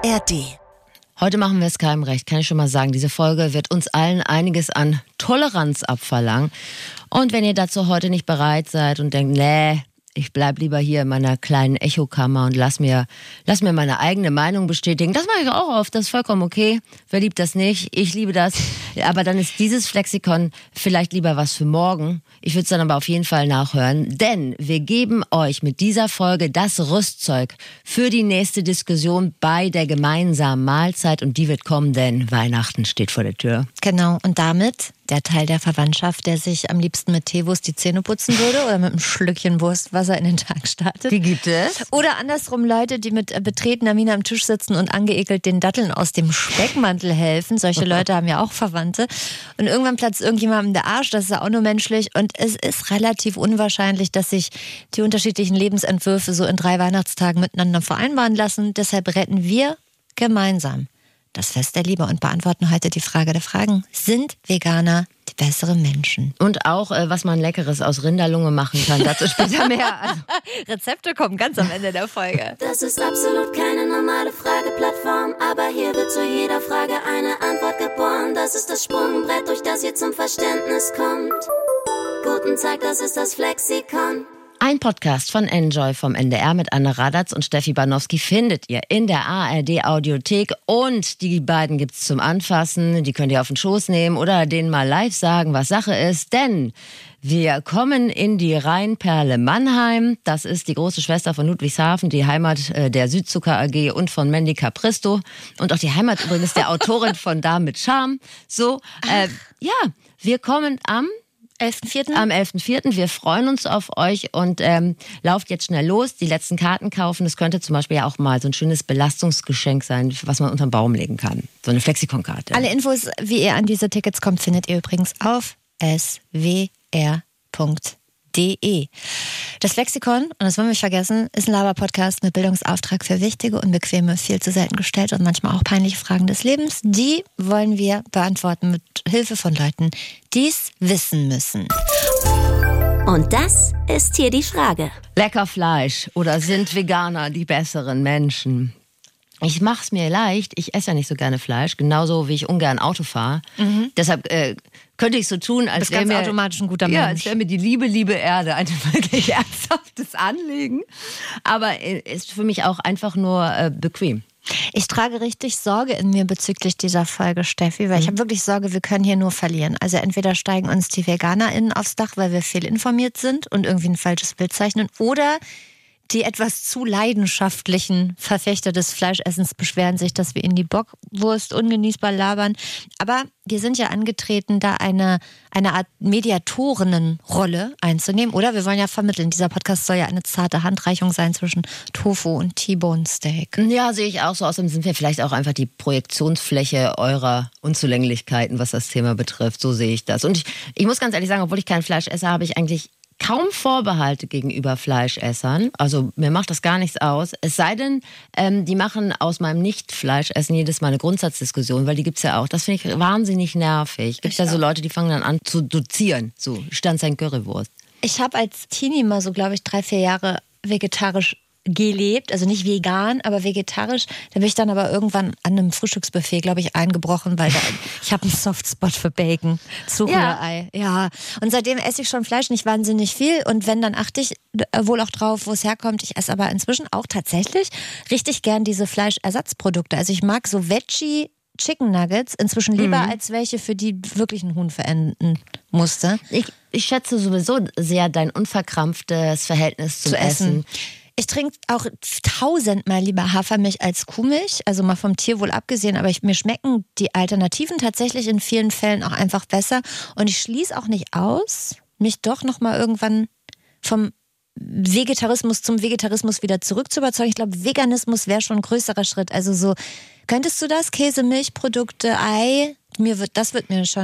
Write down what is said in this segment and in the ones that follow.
ARD. Heute machen wir es keinem recht, kann ich schon mal sagen. Diese Folge wird uns allen einiges an Toleranz abverlangen. Und wenn ihr dazu heute nicht bereit seid und denkt, nee, ich bleib lieber hier in meiner kleinen Echokammer und lass mir meine eigene Meinung bestätigen. Das mache ich auch oft, das ist vollkommen okay. Wer liebt das nicht? Ich liebe das. Aber dann ist dieses Flexikon vielleicht lieber was für morgen. Ich würde es dann aber auf jeden Fall nachhören, denn wir geben euch mit dieser Folge das Rüstzeug für die nächste Diskussion bei der gemeinsamen Mahlzeit und die wird kommen, denn Weihnachten steht vor der Tür. Genau, und damit der Teil der Verwandtschaft, der sich am liebsten mit Teewurst die Zähne putzen würde oder mit einem Schlückchen Wurstwasser in den Tag startet. Die gibt es. Oder andersrum Leute, die mit betretener Miene am Tisch sitzen und angeekelt den Datteln aus dem Speckmantel helfen. Solche Leute haben ja auch Verwandte. Und irgendwann platzt irgendjemandem der Arsch, das ist ja auch nur menschlich. Und es ist relativ unwahrscheinlich, dass sich die unterschiedlichen Lebensentwürfe so in 3 Weihnachtstagen miteinander vereinbaren lassen. Deshalb retten wir gemeinsam das Fest der Liebe und beantworten heute die Frage der Fragen. Sind Veganer die besseren Menschen? Und auch, was man Leckeres aus Rinderlunge machen kann. Dazu später mehr. Also. Rezepte kommen ganz am Ende der Folge. Das ist absolut keine normale Frageplattform, aber hier wird zu jeder Frage eine Antwort geboren. Das ist das Sprungbrett, durch das ihr zum Verständnis kommt. Guten Tag, das ist das Flexikon. Ein Podcast von Enjoy vom NDR mit Anne Radatz und Steffi Banowski findet ihr in der ARD-Audiothek. Und die beiden gibt's zum Anfassen. Die könnt ihr auf den Schoß nehmen oder denen mal live sagen, was Sache ist. Denn wir kommen in die Rheinperle Mannheim. Das ist die große Schwester von Ludwigshafen, die Heimat der Südzucker AG und von Mandy Capristo. Und auch die Heimat übrigens der Autorin von Damen mit Charme. So, wir kommen am 11.4. Am 11.4. Wir freuen uns auf euch und lauft jetzt schnell los, die letzten Karten kaufen. Das könnte zum Beispiel ja auch mal so ein schönes Belastungsgeschenk sein, was man unterm Baum legen kann. So eine Flexikon-Karte. Alle Infos, wie ihr an diese Tickets kommt, findet ihr übrigens auf swr.de. Das Flexikon, und das wollen wir nicht vergessen, ist ein Laber-Podcast mit Bildungsauftrag für wichtige, unbequeme, viel zu selten gestellte und manchmal auch peinliche Fragen des Lebens. Die wollen wir beantworten mit Hilfe von Leuten, die es wissen müssen. Und das ist hier die Frage. Lecker Fleisch oder sind Veganer die besseren Menschen? Ich mach's mir leicht, ich esse ja nicht so gerne Fleisch, genauso wie ich ungern Auto fahre. Deshalb könnte ich so tun, als wäre mir automatisch ein guter Mensch. Ja, als wäre mir die liebe Erde ein wirklich ernsthaftes Anliegen. Aber ist für mich auch einfach nur bequem. Ich trage richtig Sorge in mir bezüglich dieser Folge, Steffi, weil ich habe wirklich Sorge, wir können hier nur verlieren. Also entweder steigen uns die VeganerInnen aufs Dach, weil wir fehlinformiert sind und irgendwie ein falsches Bild zeichnen, oder die etwas zu leidenschaftlichen Verfechter des Fleischessens beschweren sich, dass wir ihnen die Bockwurst ungenießbar labern. Aber wir sind ja angetreten, da eine Art Mediatorinnenrolle einzunehmen. Oder wir wollen ja vermitteln, dieser Podcast soll ja eine zarte Handreichung sein zwischen Tofu und T-Bone Steak. Ja, sehe ich auch so. Außerdem sind wir vielleicht auch einfach die Projektionsfläche eurer Unzulänglichkeiten, was das Thema betrifft. So sehe ich das. Und ich muss ganz ehrlich sagen, obwohl ich kein Fleisch esse, habe ich eigentlich kaum Vorbehalte gegenüber Fleischessern. Also mir macht das gar nichts aus. Es sei denn, die machen aus meinem Nicht-Fleischessen jedes Mal eine Grundsatzdiskussion, weil die gibt's ja auch. Das finde ich wahnsinnig nervig. Gibt ja so Leute, die fangen dann an zu dozieren. So, Standsein Currywurst. Ich habe als Teenie mal so, glaube ich, 3-4 Jahre vegetarisch gelebt, also nicht vegan, aber vegetarisch. Da bin ich dann aber irgendwann an einem Frühstücksbuffet, glaube ich, eingebrochen, weil ich habe einen Softspot für Bacon, zu Rührei. Ja. Und seitdem esse ich schon Fleisch, nicht wahnsinnig viel. Und wenn, dann achte ich wohl auch drauf, wo es herkommt. Ich esse aber inzwischen auch tatsächlich richtig gern diese Fleischersatzprodukte. Also ich mag so Veggie Chicken Nuggets inzwischen lieber als welche, für die wirklich ein Huhn verenden musste. Ich schätze sowieso sehr dein unverkrampftes Verhältnis zum Essen. Ich trinke auch 1000-mal lieber Hafermilch als Kuhmilch, also mal vom Tierwohl abgesehen, aber mir schmecken die Alternativen tatsächlich in vielen Fällen auch einfach besser. Und ich schließe auch nicht aus, mich doch nochmal irgendwann vom Vegetarismus zum Vegetarismus wieder zurück zu überzeugen. Ich glaube, Veganismus wäre schon ein größerer Schritt. Also so, könntest du das? Käse, Milchprodukte, Ei? Das wird mir schon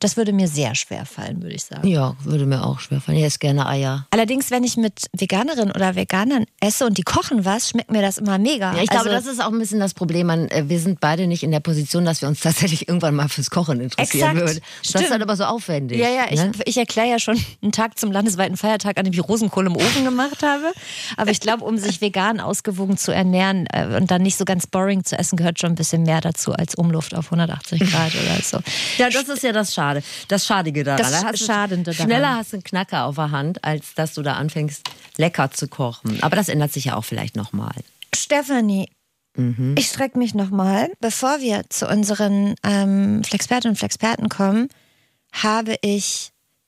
Das würde mir sehr schwer fallen, würde ich sagen. Ja, würde mir auch schwer fallen. Ich esse gerne Eier. Allerdings, wenn ich mit Veganerinnen oder Veganern esse und die kochen was, schmeckt mir das immer mega. Ja, ich glaube, das ist auch ein bisschen das Problem. Wir sind beide nicht in der Position, dass wir uns tatsächlich irgendwann mal fürs Kochen interessieren würden. Das ist halt aber so aufwendig. Ja, ne? ich erkläre ja schon einen Tag zum landesweiten Feiertag, an dem ich Rosenkohl im Ofen gemacht habe. Aber ich glaube, um sich vegan ausgewogen zu ernähren und dann nicht so ganz boring zu essen, gehört schon ein bisschen mehr dazu als Umluft auf 180 Grad oder so. Ja, das ist ja das Schadige daran. Das Schadende daran. Schneller hast du einen Knacker auf der Hand, als dass du da anfängst, lecker zu kochen. Aber das ändert sich ja auch vielleicht nochmal. Stefanie, ich strecke mich nochmal. Bevor wir zu unseren Flexpertinnen und Flexperten kommen, habe ich,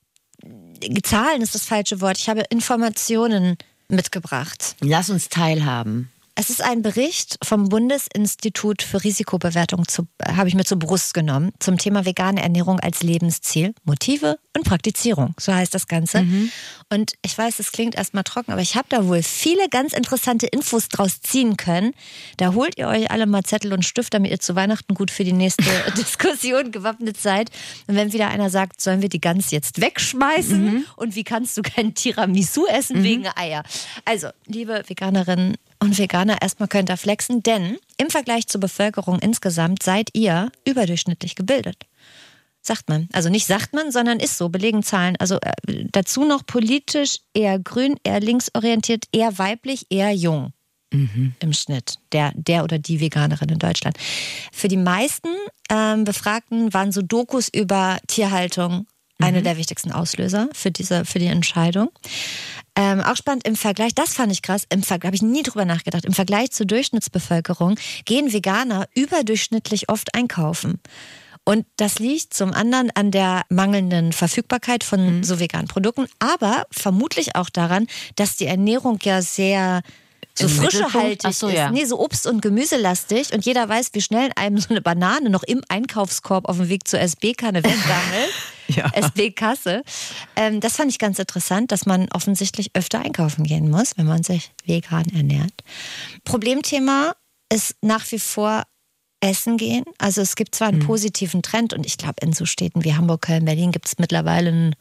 Zahlen ist das falsche Wort, ich habe Informationen mitgebracht. Lass uns teilhaben. Es ist ein Bericht vom Bundesinstitut für Risikobewertung, habe ich mir zur Brust genommen, zum Thema vegane Ernährung als Lebensziel, Motive und Praktizierung. So heißt das Ganze. Und ich weiß, es klingt erstmal trocken, aber ich habe da wohl viele ganz interessante Infos draus ziehen können. Da holt ihr euch alle mal Zettel und Stift, damit ihr zu Weihnachten gut für die nächste Diskussion gewappnet seid. Und wenn wieder einer sagt, sollen wir die Gans jetzt wegschmeißen? Und wie kannst du kein Tiramisu essen wegen Eier? Also, liebe Veganerinnen und Veganer, erstmal könnt ihr flexen, denn im Vergleich zur Bevölkerung insgesamt seid ihr überdurchschnittlich gebildet. Sagt man. Also nicht sagt man, sondern ist so, belegen Zahlen. Also dazu noch politisch eher grün, eher linksorientiert, eher weiblich, eher jung. Im Schnitt. Der oder die Veganerin in Deutschland. Für die meisten Befragten waren so Dokus über Tierhaltung eine der wichtigsten Auslöser für die Entscheidung. Auch spannend im Vergleich, das fand ich krass, habe ich nie drüber nachgedacht, im Vergleich zur Durchschnittsbevölkerung gehen Veganer überdurchschnittlich oft einkaufen. Und das liegt zum anderen an der mangelnden Verfügbarkeit von so veganen Produkten, aber vermutlich auch daran, dass die Ernährung ja sehr so frischehaltig ist. Nee, so Obst- und Gemüselastig. Und jeder weiß, wie schnell einem so eine Banane noch im Einkaufskorb auf dem Weg zur SB-Kanne weggammelt. Ja. SB-Kasse. Das fand ich ganz interessant, dass man offensichtlich öfter einkaufen gehen muss, wenn man sich vegan ernährt. Problemthema ist nach wie vor Essen gehen. Also es gibt zwar einen positiven Trend und ich glaube, in so Städten wie Hamburg, Köln, Berlin gibt es mittlerweile ein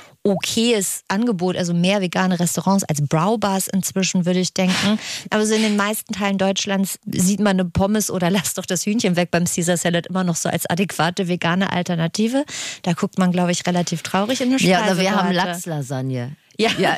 okayes Angebot, also mehr vegane Restaurants als Browbars inzwischen, würde ich denken. Aber so in den meisten Teilen Deutschlands sieht man eine Pommes oder lass doch das Hühnchen weg beim Caesar Salad immer noch so als adäquate vegane Alternative. Da guckt man, glaube ich, relativ traurig in der Speisekarte. Ja, oder wir haben Lachslasagne. Ja.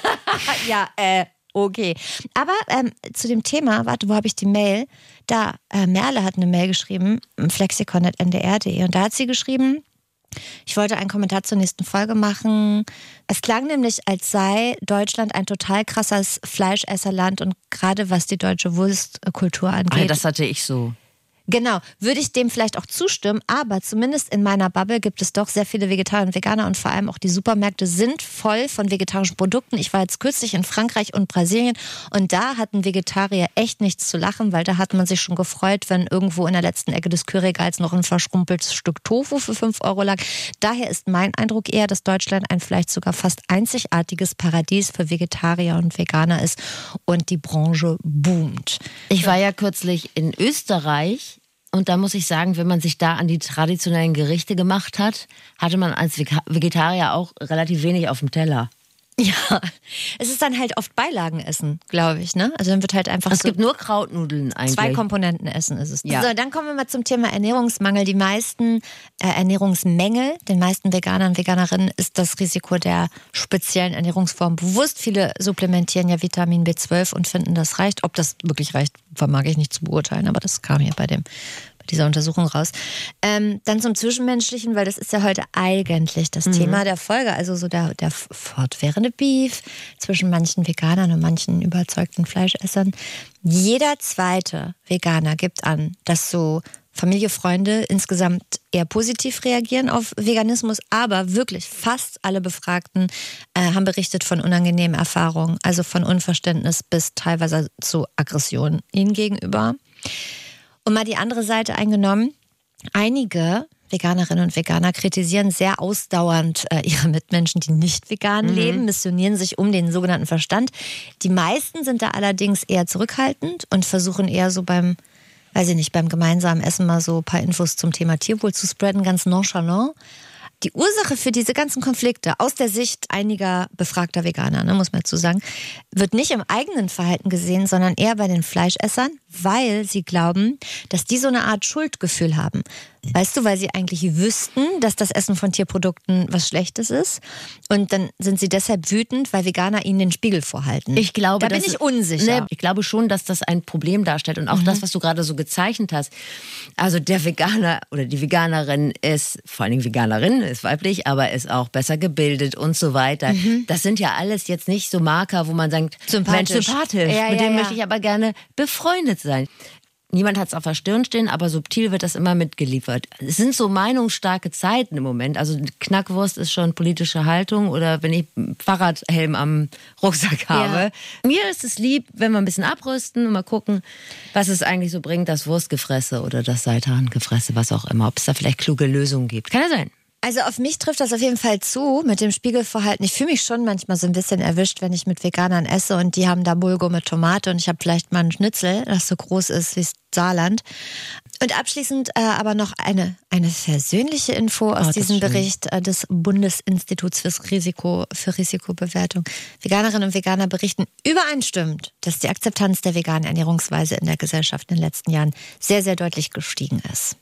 Okay. Aber zu dem Thema, warte, wo habe ich die Mail? Da, Merle hat eine Mail geschrieben, flexikon@ndr.de, und da hat sie geschrieben, ich wollte einen Kommentar zur nächsten Folge machen. Es klang nämlich, als sei Deutschland ein total krasses Fleischesserland und gerade was die deutsche Wurstkultur angeht. Das hatte ich so. Genau, würde ich dem vielleicht auch zustimmen, aber zumindest in meiner Bubble gibt es doch sehr viele Vegetarier und Veganer und vor allem auch die Supermärkte sind voll von vegetarischen Produkten. Ich war jetzt kürzlich in Frankreich und Brasilien und da hatten Vegetarier echt nichts zu lachen, weil da hat man sich schon gefreut, wenn irgendwo in der letzten Ecke des Kühlregals noch ein verschrumpeltes Stück Tofu für 5 € lag. Daher ist mein Eindruck eher, dass Deutschland ein vielleicht sogar fast einzigartiges Paradies für Vegetarier und Veganer ist und die Branche boomt. Ich war ja kürzlich in Österreich. Und da muss ich sagen, wenn man sich da an die traditionellen Gerichte gemacht hat, hatte man als Vegetarier auch relativ wenig auf dem Teller. Ja, es ist dann halt oft Beilagenessen, glaube ich, ne? Also dann wird halt einfach Es gibt nur Krautnudeln eigentlich. 2 Komponenten essen ist es. Ja. So, dann kommen wir mal zum Thema Ernährungsmangel. Die meisten Ernährungsmängel, den meisten Veganern und Veganerinnen ist das Risiko der speziellen Ernährungsform bewusst. Viele supplementieren ja Vitamin B12 und finden, das reicht. Ob das wirklich reicht, vermag ich nicht zu beurteilen, aber das kam hier bei dieser Untersuchung raus. Dann zum Zwischenmenschlichen, weil das ist ja heute eigentlich das Thema der Folge, also so der fortwährende Beef zwischen manchen Veganern und manchen überzeugten Fleischessern. Jeder zweite Veganer gibt an, dass so Familie, Freunde insgesamt eher positiv reagieren auf Veganismus, aber wirklich fast alle Befragten haben berichtet von unangenehmen Erfahrungen, also von Unverständnis bis teilweise zu Aggression ihnen gegenüber. Und mal die andere Seite eingenommen, einige Veganerinnen und Veganer kritisieren sehr ausdauernd ihre Mitmenschen, die nicht vegan leben, missionieren sich um den sogenannten Verstand. Die meisten sind da allerdings eher zurückhaltend und versuchen eher so beim gemeinsamen Essen mal so ein paar Infos zum Thema Tierwohl zu spreaden, ganz nonchalant. Die Ursache für diese ganzen Konflikte aus der Sicht einiger befragter Veganer, muss man dazu sagen, wird nicht im eigenen Verhalten gesehen, sondern eher bei den Fleischessern, weil sie glauben, dass die so eine Art Schuldgefühl haben. Weißt du, weil sie eigentlich wüssten, dass das Essen von Tierprodukten was Schlechtes ist. Und dann sind sie deshalb wütend, weil Veganer ihnen den Spiegel vorhalten. Ich glaube, da bin ich unsicher. Nee, ich glaube schon, dass das ein Problem darstellt. Und auch das, was du gerade so gezeichnet hast. Also der Veganer oder die Veganerin ist, vor allen Dingen Veganerin, ist weiblich, aber ist auch besser gebildet und so weiter. Das sind ja alles jetzt nicht so Marker, wo man sagt, Mensch, sympathisch. Mit dem möchte ich aber gerne befreundet sein. Niemand hat es auf der Stirn stehen, aber subtil wird das immer mitgeliefert. Es sind so meinungsstarke Zeiten im Moment. Also Knackwurst ist schon politische Haltung oder wenn ich einen Fahrradhelm am Rucksack habe. Ja. Mir ist es lieb, wenn wir ein bisschen abrüsten und mal gucken, was es eigentlich so bringt, das Wurstgefresse oder das Seitangefresse, was auch immer. Ob es da vielleicht kluge Lösungen gibt. Kann ja sein. Also auf mich trifft das auf jeden Fall zu mit dem Spiegelverhalten. Ich fühle mich schon manchmal so ein bisschen erwischt, wenn ich mit Veganern esse und die haben da Bulgur mit Tomate und ich habe vielleicht mal einen Schnitzel, das so groß ist wie das Saarland. Und abschließend aber noch eine versöhnliche Info aus diesem Bericht des Bundesinstituts für Risikobewertung. Veganerinnen und Veganer berichten übereinstimmend, dass die Akzeptanz der veganen Ernährungsweise in der Gesellschaft in den letzten Jahren sehr, sehr deutlich gestiegen ist.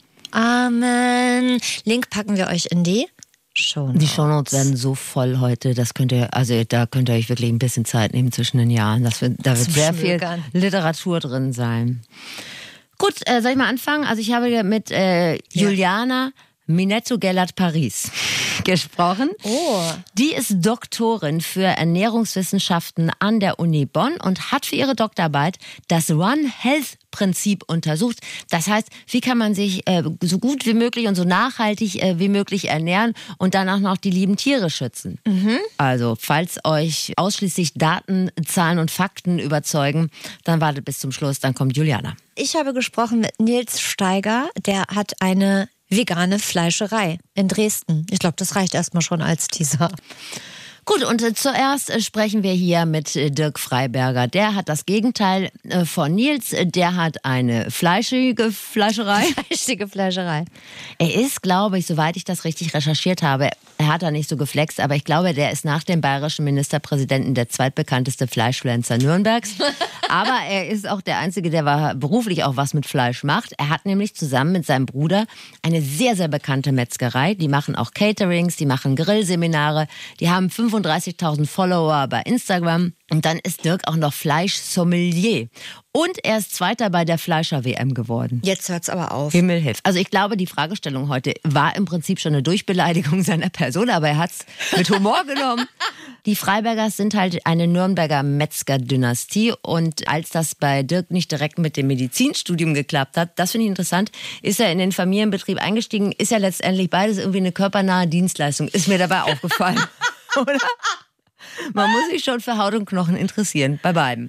Amen. Link packen wir euch in die Shownotes. Die Shownotes werden so voll heute, da könnt ihr euch wirklich ein bisschen Zeit nehmen zwischen den Jahren. Da wird sehr viel Literatur drin sein. Gut, soll ich mal anfangen? Also ich habe mit Juliana Minetto-Gellert-Paris gesprochen. Oh. Die ist Doktorin für Ernährungswissenschaften an der Uni Bonn und hat für ihre Doktorarbeit das One Health Prinzip untersucht. Das heißt, wie kann man sich so gut wie möglich und so nachhaltig wie möglich ernähren und dann auch noch die lieben Tiere schützen. Also, falls euch ausschließlich Daten, Zahlen und Fakten überzeugen, dann wartet bis zum Schluss, dann kommt Juliana. Ich habe gesprochen mit Nils Steiger, der hat eine vegane Fleischerei in Dresden. Ich glaube, das reicht erstmal schon als Teaser. Gut, und zuerst sprechen wir hier mit Dirk Freiberger. Der hat das Gegenteil von Nils. Der hat eine fleischige Fleischerei. Fleischige Fleischerei. Er ist, glaube ich, soweit ich das richtig recherchiert habe, er hat da nicht so geflext, aber ich glaube, der ist nach dem bayerischen Ministerpräsidenten der zweitbekannteste Fleischpflanzer Nürnbergs. Aber er ist auch der Einzige, der beruflich auch was mit Fleisch macht. Er hat nämlich zusammen mit seinem Bruder eine sehr, sehr bekannte Metzgerei. Die machen auch Caterings, die machen Grillseminare, die haben 35.000 Follower bei Instagram. Und dann ist Dirk auch noch Fleischsommelier. Und er ist Zweiter bei der Fleischer-WM geworden. Jetzt hört's aber auf. Himmel hilf. Also ich glaube, die Fragestellung heute war im Prinzip schon eine Durchbeleidigung seiner Person, aber er hat's mit Humor genommen. Die Freibergers sind halt eine Nürnberger Metzger-Dynastie. Und als das bei Dirk nicht direkt mit dem Medizinstudium geklappt hat, das finde ich interessant, ist er in den Familienbetrieb eingestiegen, ist ja letztendlich beides irgendwie eine körpernahe Dienstleistung. Ist mir dabei aufgefallen. Oder? Man muss sich schon für Haut und Knochen interessieren, bei beiden.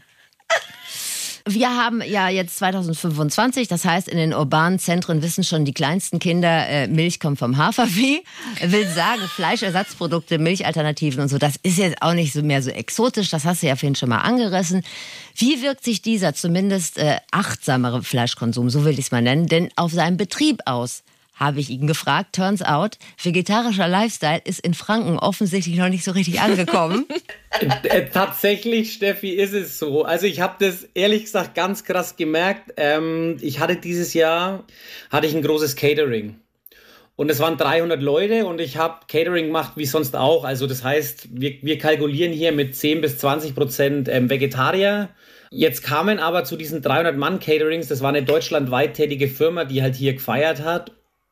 Wir haben ja jetzt 2025, das heißt, in den urbanen Zentren wissen schon die kleinsten Kinder, Milch kommt vom Hafervieh. Will sagen, Fleischersatzprodukte, Milchalternativen und so, das ist jetzt auch nicht so mehr so exotisch, das hast du ja vorhin schon mal angerissen. Wie wirkt sich dieser zumindest achtsamere Fleischkonsum, so will ich es mal nennen, denn auf seinem Betrieb aus? Habe ich ihn gefragt. Turns out, vegetarischer Lifestyle ist in Franken offensichtlich noch nicht so richtig angekommen. Tatsächlich, Steffi, ist es so. Also ich habe das ehrlich gesagt ganz krass gemerkt. Ich hatte dieses Jahr ein großes Catering. Und es waren 300 Leute und ich habe Catering gemacht wie sonst auch. Also das heißt, wir kalkulieren hier mit 10-20% Vegetarier. Jetzt kamen aber zu diesen 300-Mann-Caterings, das war eine deutschlandweit tätige Firma, die halt hier gefeiert hat.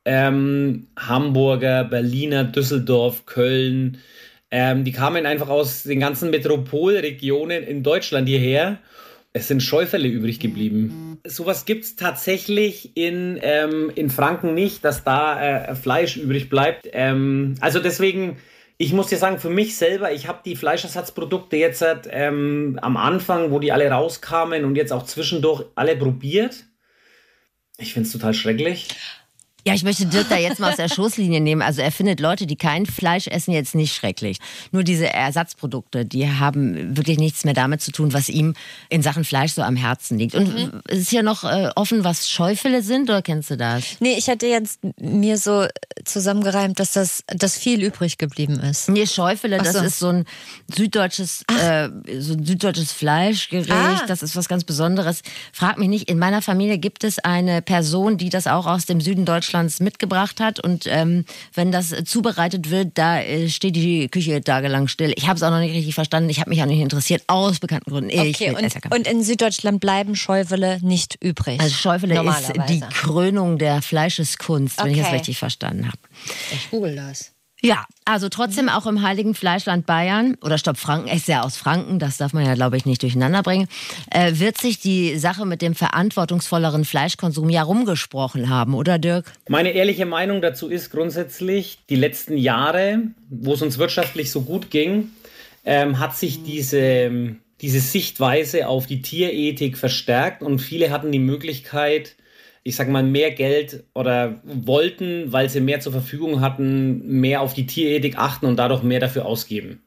Hamburger, Berliner, Düsseldorf, Köln. Die kamen einfach aus den ganzen Metropolregionen in Deutschland hierher. Es sind Schäufele übrig geblieben. Sowas gibt es tatsächlich in Franken nicht, dass da Fleisch übrig bleibt. Also deswegen, ich muss dir sagen, für mich selber, ich habe die Fleischersatzprodukte jetzt am Anfang, wo die alle rauskamen und jetzt auch zwischendurch alle probiert. Ich finde es total schrecklich. Ja, ich möchte Dirk da jetzt mal aus der Schoßlinie nehmen. Also er findet Leute, die kein Fleisch essen, jetzt nicht schrecklich. Nur diese Ersatzprodukte, die haben wirklich nichts mehr damit zu tun, was ihm in Sachen Fleisch so am Herzen liegt. Und ist hier noch offen, was Schäufele sind, oder kennst du das? Nee, ich hätte jetzt mir so zusammengereimt, dass viel übrig geblieben ist. Nee, Schäufele, das ist so ein süddeutsches Fleischgericht. Das ist was ganz Besonderes. Frag mich nicht, in meiner Familie gibt es eine Person, die das auch aus dem Süden Deutschlands mitgebracht hat. Und wenn das zubereitet wird, da steht die Küche tagelang still. Ich habe es auch noch nicht richtig verstanden. Ich habe mich auch nicht interessiert, aus bekannten Gründen. Okay, und in Süddeutschland bleiben Schäufele nicht übrig? Also Schäufele ist die Krönung der Fleischeskunst, wenn ich das richtig verstanden habe. Ich google das. Ja, also trotzdem auch im heiligen Fleischland Bayern, oder stopp, Franken, er ist ja aus Franken, das darf man ja, glaube ich, nicht durcheinander bringen, wird sich die Sache mit dem verantwortungsvolleren Fleischkonsum ja rumgesprochen haben, oder Dirk? Meine ehrliche Meinung dazu ist grundsätzlich, die letzten Jahre, wo es uns wirtschaftlich so gut ging, hat sich diese Sichtweise auf die Tierethik verstärkt und viele hatten die Möglichkeit, ich sag mal, mehr Geld oder wollten, weil sie mehr zur Verfügung hatten, mehr auf die Tierethik achten und dadurch mehr dafür ausgeben.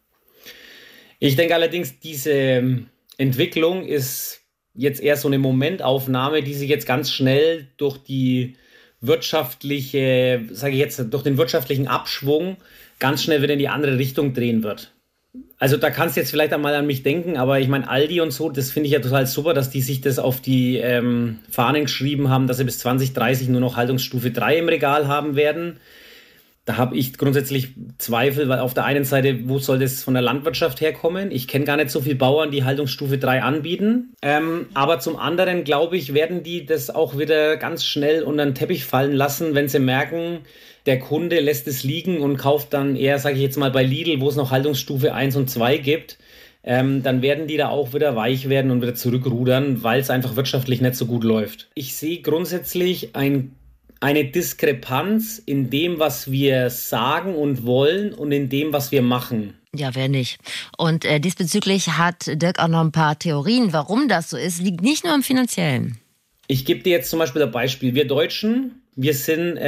Ich denke allerdings, diese Entwicklung ist jetzt eher so eine Momentaufnahme, die sich jetzt ganz schnell durch die wirtschaftliche, sage ich jetzt, durch den wirtschaftlichen Abschwung ganz schnell wieder in die andere Richtung drehen wird. Also da kannst du jetzt vielleicht einmal an mich denken, aber ich meine Aldi und so, das finde ich ja total super, dass die sich das auf die Fahnen geschrieben haben, dass sie bis 2030 nur noch Haltungsstufe 3 im Regal haben werden. Da habe ich grundsätzlich Zweifel, weil auf der einen Seite, wo soll das von der Landwirtschaft herkommen? Ich kenne gar nicht so viele Bauern, die Haltungsstufe 3 anbieten. Aber zum anderen, glaube ich, werden die das auch wieder ganz schnell unter den Teppich fallen lassen, wenn sie merken, der Kunde lässt es liegen und kauft dann eher, sage ich jetzt mal, bei Lidl, wo es noch Haltungsstufe 1 und 2 gibt, dann werden die da auch wieder weich werden und wieder zurückrudern, weil es einfach wirtschaftlich nicht so gut läuft. Ich sehe grundsätzlich eine Diskrepanz in dem, was wir sagen und wollen und in dem, was wir machen. Ja, wer nicht. Und diesbezüglich hat Dirk auch noch ein paar Theorien, warum das so ist. Liegt nicht nur im Finanziellen. Ich gebe dir jetzt zum Beispiel ein Beispiel. Wir Deutschen, wir sind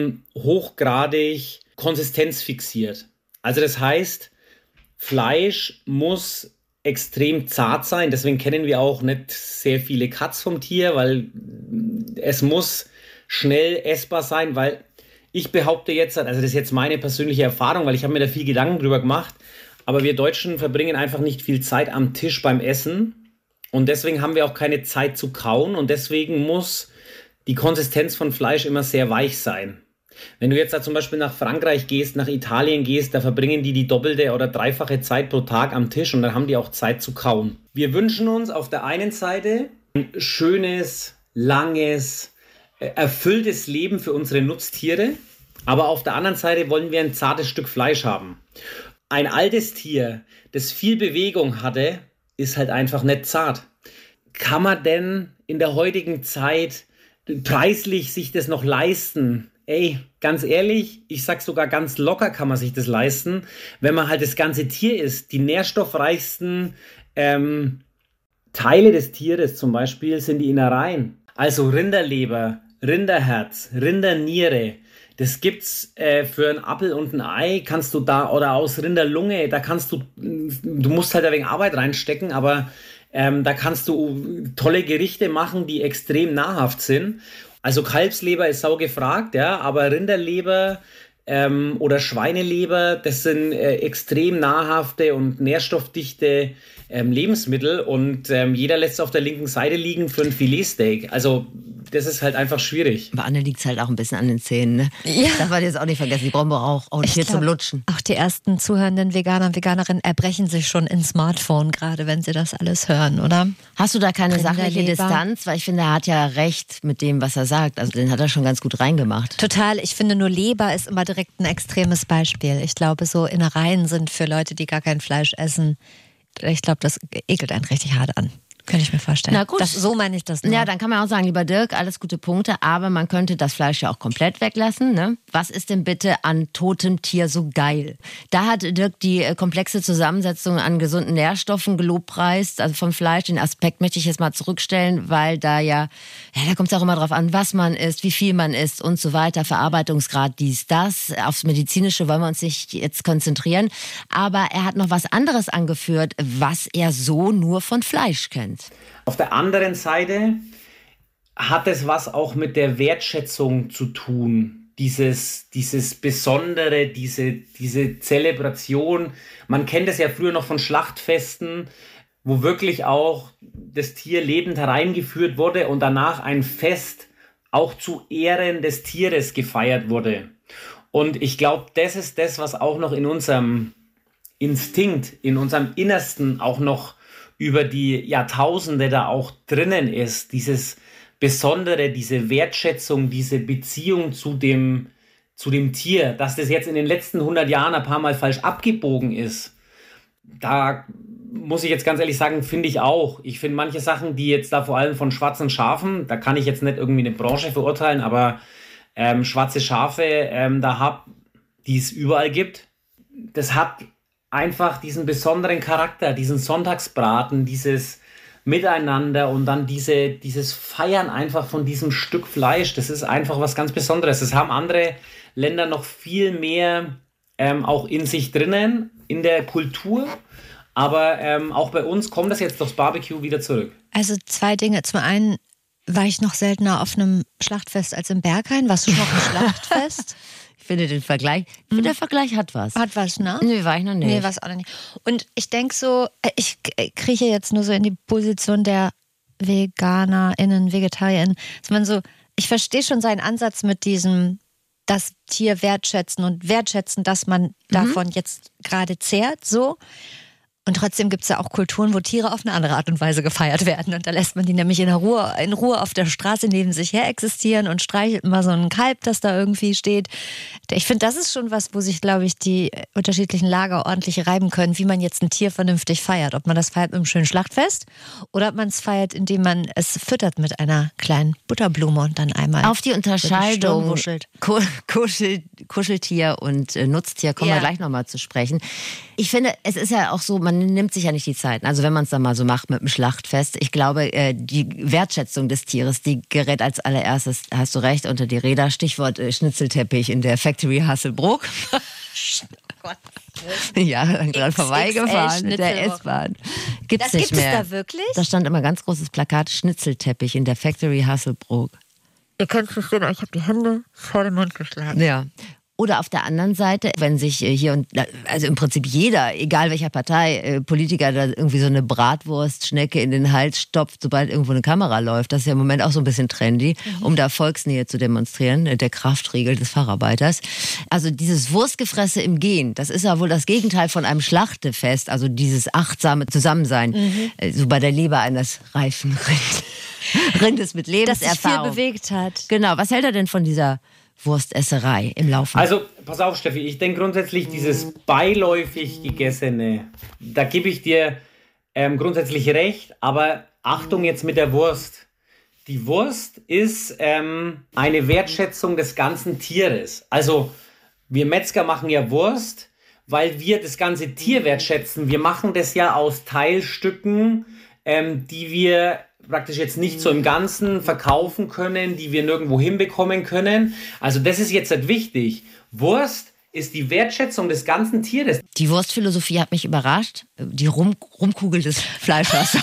hochgradig konsistenzfixiert. Also das heißt, Fleisch muss extrem zart sein. Deswegen kennen wir auch nicht sehr viele Cuts vom Tier, weil es muss schnell essbar sein, weil ich behaupte jetzt, also das ist jetzt meine persönliche Erfahrung, weil ich habe mir da viel Gedanken drüber gemacht, aber wir Deutschen verbringen einfach nicht viel Zeit am Tisch beim Essen und deswegen haben wir auch keine Zeit zu kauen und deswegen muss die Konsistenz von Fleisch immer sehr weich sein. Wenn du jetzt da zum Beispiel nach Frankreich gehst, nach Italien gehst, da verbringen die doppelte oder dreifache Zeit pro Tag am Tisch und dann haben die auch Zeit zu kauen. Wir wünschen uns auf der einen Seite ein schönes, langes, erfülltes Leben für unsere Nutztiere, aber auf der anderen Seite wollen wir ein zartes Stück Fleisch haben. Ein altes Tier, das viel Bewegung hatte, ist halt einfach nicht zart. Kann man denn in der heutigen Zeit preislich sich das noch leisten? Ey, ganz ehrlich, ich sag sogar ganz locker kann man sich das leisten, wenn man halt das ganze Tier isst. Die nährstoffreichsten Teile des Tieres zum Beispiel sind die Innereien. Also Rinderleber, Rinderherz, Rinderniere, das gibt's für einen Apfel und ein Ei, kannst du da, oder aus Rinderlunge, da kannst du musst halt ein wenig Arbeit reinstecken, aber da kannst du tolle Gerichte machen, die extrem nahrhaft sind. Also Kalbsleber ist sau gefragt, ja, aber Rinderleber oder Schweineleber, das sind extrem nahrhafte und nährstoffdichte Lebensmittel und jeder lässt es auf der linken Seite liegen für ein Filetsteak. Also das ist halt einfach schwierig. Bei Anne liegt es halt auch ein bisschen an den Zähnen, ne? Ja. Das darf man jetzt auch nicht vergessen. Die brauchen wir auch hier zum Lutschen. Auch die ersten zuhörenden Veganer und Veganerinnen erbrechen sich schon ins Smartphone, gerade wenn sie das alles hören, oder? Hast du da keine sachliche Distanz? Weil ich finde, er hat ja recht mit dem, was er sagt. Also den hat er schon ganz gut reingemacht. Total. Ich finde, nur Leber ist immer direkt ein extremes Beispiel. Ich glaube, so Innereien sind für Leute, die gar kein Fleisch essen, ich glaube, das ekelt einen richtig hart an. Könnte ich mir vorstellen. Na gut. So meine ich das nur. Ja, dann kann man auch sagen, lieber Dirk, alles gute Punkte, aber man könnte das Fleisch ja auch komplett weglassen. Ne? Was ist denn bitte an totem Tier so geil? Da hat Dirk die komplexe Zusammensetzung an gesunden Nährstoffen gelobpreist, also vom Fleisch. Den Aspekt möchte ich jetzt mal zurückstellen, weil da da kommt es auch immer drauf an, was man isst, wie viel man isst und so weiter, Verarbeitungsgrad, dies, das. Aufs Medizinische wollen wir uns nicht jetzt konzentrieren. Aber er hat noch was anderes angeführt, was er so nur von Fleisch kennt. Auf der anderen Seite hat es was auch mit der Wertschätzung zu tun. Dieses Besondere, diese Zelebration. Man kennt es ja früher noch von Schlachtfesten, wo wirklich auch das Tier lebend hereingeführt wurde und danach ein Fest auch zu Ehren des Tieres gefeiert wurde. Und ich glaube, das ist das, was auch noch in unserem Instinkt, in unserem Innersten auch noch über die Jahrtausende da auch drinnen ist. Dieses Besondere, diese Wertschätzung, diese Beziehung zu dem Tier, dass das jetzt in den letzten 100 Jahren ein paar Mal falsch abgebogen ist. Da muss ich jetzt ganz ehrlich sagen, finde ich auch. Ich finde manche Sachen, die jetzt da vor allem von schwarzen Schafen, da kann ich jetzt nicht irgendwie eine Branche verurteilen, aber schwarze Schafe, die es überall gibt, das hat einfach diesen besonderen Charakter, diesen Sonntagsbraten, dieses Miteinander und dann dieses Feiern einfach von diesem Stück Fleisch. Das ist einfach was ganz Besonderes. Das haben andere Länder noch viel mehr auch in sich drinnen, in der Kultur. Aber auch bei uns kommt das jetzt durchs Barbecue wieder zurück. Also 2 Dinge. Zum einen war ich noch seltener auf einem Schlachtfest als im Berghain. Warst du schon auf einem Schlachtfest? Ich finde den Vergleich, der Vergleich hat was. Hat was, ne? Nee, war ich noch nicht. Nee, war es auch noch nicht. Und ich denke so, ich krieche jetzt nur so in die Position der VeganerInnen, VegetarierInnen, dass man so, ich verstehe schon seinen Ansatz mit diesem, das Tier wertschätzen und wertschätzen, dass man davon jetzt gerade zehrt, so. Und trotzdem gibt es ja auch Kulturen, wo Tiere auf eine andere Art und Weise gefeiert werden. Und da lässt man die nämlich in Ruhe auf der Straße neben sich her existieren und streichelt mal so ein Kalb, das da irgendwie steht. Ich finde, das ist schon was, wo sich, glaube ich, die unterschiedlichen Lager ordentlich reiben können, wie man jetzt ein Tier vernünftig feiert. Ob man das feiert mit einem schönen Schlachtfest oder ob man es feiert, indem man es füttert mit einer kleinen Butterblume und dann einmal auf die Unterscheidung Kuscheltier und Nutztier kommen wir gleich nochmal zu sprechen. Ich finde, es ist ja auch so, man nimmt sich ja nicht die Zeit. Also wenn man es dann mal so macht mit dem Schlachtfest, ich glaube, die Wertschätzung des Tieres, die gerät als allererstes, hast du recht, unter die Räder. Stichwort Schnitzelteppich in der Factory Hasselbrook. Ja, dran vorbeigefahren mit der S-Bahn. Gibt's nicht mehr. Das gibt es da wirklich? Da stand immer ganz großes Plakat, Schnitzelteppich in der Factory Hasselbrook. Ihr könnt es nicht sehen, aber ich habe die Hände vor den Mund geschlagen. Ja. Oder auf der anderen Seite, wenn sich hier und also im Prinzip jeder, egal welcher Partei, Politiker da irgendwie so eine Bratwurstschnecke in den Hals stopft, sobald irgendwo eine Kamera läuft, das ist ja im Moment auch so ein bisschen trendy, um da Volksnähe zu demonstrieren, der Kraftriegel des Facharbeiters. Also dieses Wurstgefresse im Gehen, das ist ja wohl das Gegenteil von einem Schlachtefest, also dieses achtsame Zusammensein, so bei der Leber eines reifen Rindes mit Lebenserfahrung. Das sich viel bewegt hat. Genau, was hält er denn von dieser Wurstesserei im Laufen? Also, pass auf, Steffi, ich denke grundsätzlich, dieses beiläufig Gegessene, da gebe ich dir grundsätzlich recht, aber Achtung jetzt mit der Wurst. Die Wurst ist eine Wertschätzung des ganzen Tieres. Also, wir Metzger machen ja Wurst, weil wir das ganze Tier wertschätzen. Wir machen das ja aus Teilstücken, die wir praktisch jetzt nicht so im Ganzen verkaufen können, die wir nirgendwo hinbekommen können. Also das ist jetzt halt wichtig. Wurst ist die Wertschätzung des ganzen Tieres. Die Wurstphilosophie hat mich überrascht. Die Rumkugel des Fleischers.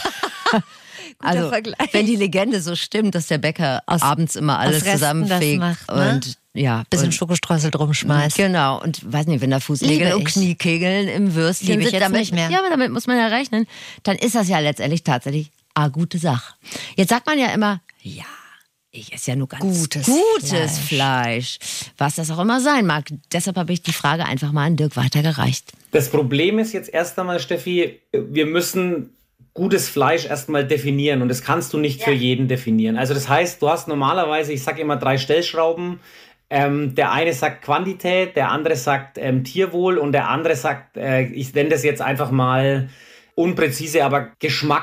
Also wenn die Legende so stimmt, dass der Bäcker abends immer alles zusammenfegt und bisschen Schokostreusel drum schmeißt. Genau, und weiß nicht, wenn da Fußnägel und Kniekegeln im Würstchen Liebe ich sind, jetzt damit, nicht mehr. Ja, aber damit muss man ja rechnen. Dann ist das ja letztendlich tatsächlich eine gute Sache. Jetzt sagt man ja immer, ja, ich esse ja nur ganz gutes Fleisch. Was das auch immer sein mag. Deshalb habe ich die Frage einfach mal an Dirk weitergereicht. Das Problem ist jetzt erst einmal, Steffi, wir müssen gutes Fleisch erstmal definieren und das kannst du nicht für jeden definieren. Also das heißt, du hast normalerweise, ich sage immer 3 Stellschrauben. Der eine sagt Quantität, der andere sagt Tierwohl und der andere sagt, ich nenne das jetzt einfach mal unpräzise, aber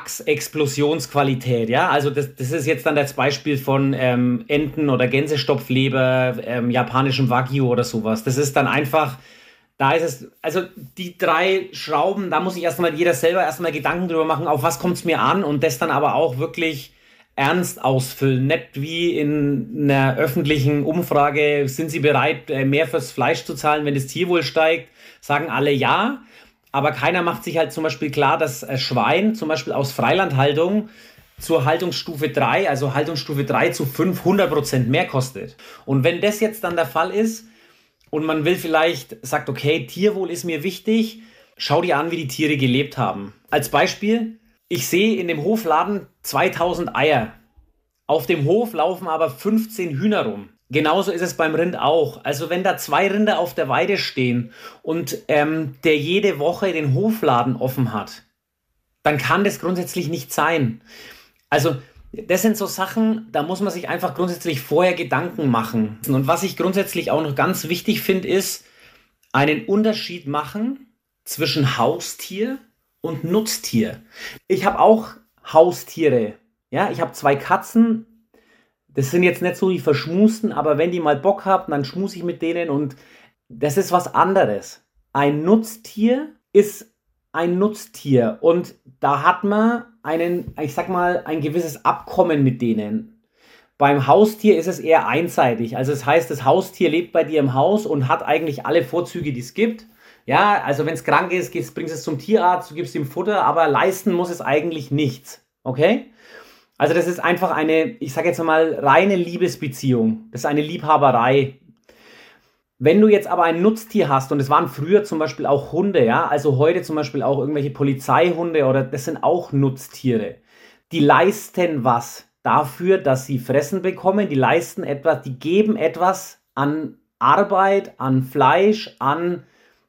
Geschmacksexplosionsqualität. Ja? Also das ist jetzt dann das Beispiel von Enten- oder Gänsestopfleber, japanischem Wagyu oder sowas. Das ist dann einfach, da ist es, also die 3 Schrauben, da muss sich jeder selber erstmal Gedanken drüber machen, auf was kommt es mir an und das dann aber auch wirklich ernst ausfüllen. Nicht wie in einer öffentlichen Umfrage, sind Sie bereit, mehr fürs Fleisch zu zahlen, wenn das Tierwohl steigt, sagen alle ja. Aber keiner macht sich halt zum Beispiel klar, dass ein Schwein zum Beispiel aus Freilandhaltung zur Haltungsstufe 3, also Haltungsstufe 3 zu 5, 100% mehr kostet. Und wenn das jetzt dann der Fall ist und man will vielleicht, sagt, okay, Tierwohl ist mir wichtig, schau dir an, wie die Tiere gelebt haben. Als Beispiel, ich sehe in dem Hofladen 2000 Eier. Auf dem Hof laufen aber 15 Hühner rum. Genauso ist es beim Rind auch. Also wenn da 2 Rinder auf der Weide stehen und der jede Woche den Hofladen offen hat, dann kann das grundsätzlich nicht sein. Also das sind so Sachen, da muss man sich einfach grundsätzlich vorher Gedanken machen. Und was ich grundsätzlich auch noch ganz wichtig finde, ist einen Unterschied machen zwischen Haustier und Nutztier. Ich habe auch Haustiere. Ja, ich habe 2 Katzen. Das sind jetzt nicht so die Verschmusten, aber wenn die mal Bock haben, dann schmuse ich mit denen und das ist was anderes. Ein Nutztier ist ein Nutztier und da hat man ein gewisses Abkommen mit denen. Beim Haustier ist es eher einseitig. Also das heißt, das Haustier lebt bei dir im Haus und hat eigentlich alle Vorzüge, die es gibt. Ja, also wenn es krank ist, bringst es zum Tierarzt, du gibst ihm Futter, aber leisten muss es eigentlich nichts. Okay? Also das ist einfach eine, ich sage jetzt mal, reine Liebesbeziehung. Das ist eine Liebhaberei. Wenn du jetzt aber ein Nutztier hast, und es waren früher zum Beispiel auch Hunde, ja, also heute zum Beispiel auch irgendwelche Polizeihunde oder das sind auch Nutztiere. Die leisten was dafür, dass sie Fressen bekommen, die leisten etwas, die geben etwas an Arbeit, an Fleisch, an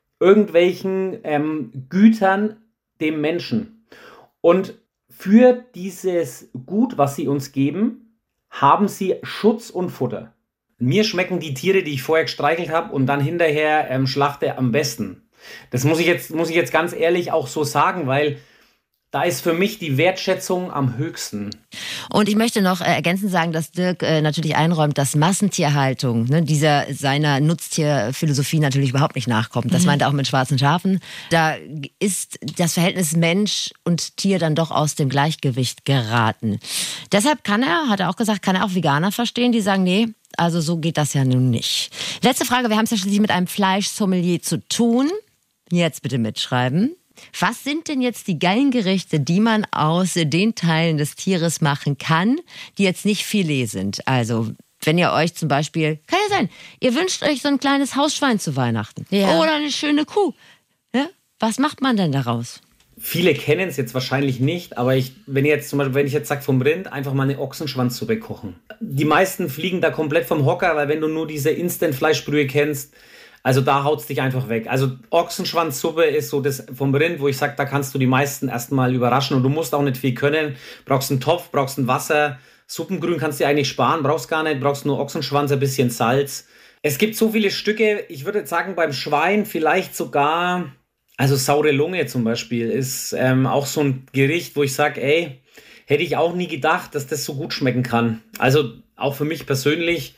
irgendwelchen Gütern dem Menschen. Und für dieses Gut, was sie uns geben, haben sie Schutz und Futter. Mir schmecken die Tiere, die ich vorher gestreichelt habe und dann hinterher schlachte, am besten. Das muss ich jetzt ganz ehrlich auch so sagen, weil da ist für mich die Wertschätzung am höchsten. Und ich möchte noch ergänzend sagen, dass Dirk natürlich einräumt, dass Massentierhaltung seiner Nutztierphilosophie natürlich überhaupt nicht nachkommt. Das meint er auch mit schwarzen Schafen. Da ist das Verhältnis Mensch und Tier dann doch aus dem Gleichgewicht geraten. Deshalb kann er auch Veganer verstehen, die sagen, nee, also so geht das ja nun nicht. Letzte Frage, wir haben es ja schließlich mit einem Fleischsommelier zu tun. Jetzt bitte mitschreiben. Was sind denn jetzt die geilen Gerichte, die man aus den Teilen des Tieres machen kann, die jetzt nicht Filet sind? Also, wenn ihr euch zum Beispiel, kann ja sein, ihr wünscht euch so ein kleines Hausschwein zu Weihnachten. Ja. Oder eine schöne Kuh. Ja? Was macht man denn daraus? Viele kennen es jetzt wahrscheinlich nicht, aber wenn ich jetzt sage vom Rind, einfach mal eine Ochsenschwanzsuppe kochen. Die meisten fliegen da komplett vom Hocker, weil wenn du nur diese Instant-Fleischbrühe kennst, also da haut's dich einfach weg. Also Ochsenschwanzsuppe ist so das vom Rind, wo ich sage, da kannst du die meisten erstmal überraschen und du musst auch nicht viel können. Brauchst einen Topf, brauchst ein Wasser, Suppengrün kannst du dir eigentlich sparen, brauchst gar nicht, brauchst nur Ochsenschwanz, ein bisschen Salz. Es gibt so viele Stücke, ich würde sagen beim Schwein vielleicht sogar, also saure Lunge zum Beispiel ist auch so ein Gericht, wo ich sage, ey, hätte ich auch nie gedacht, dass das so gut schmecken kann. Also auch für mich persönlich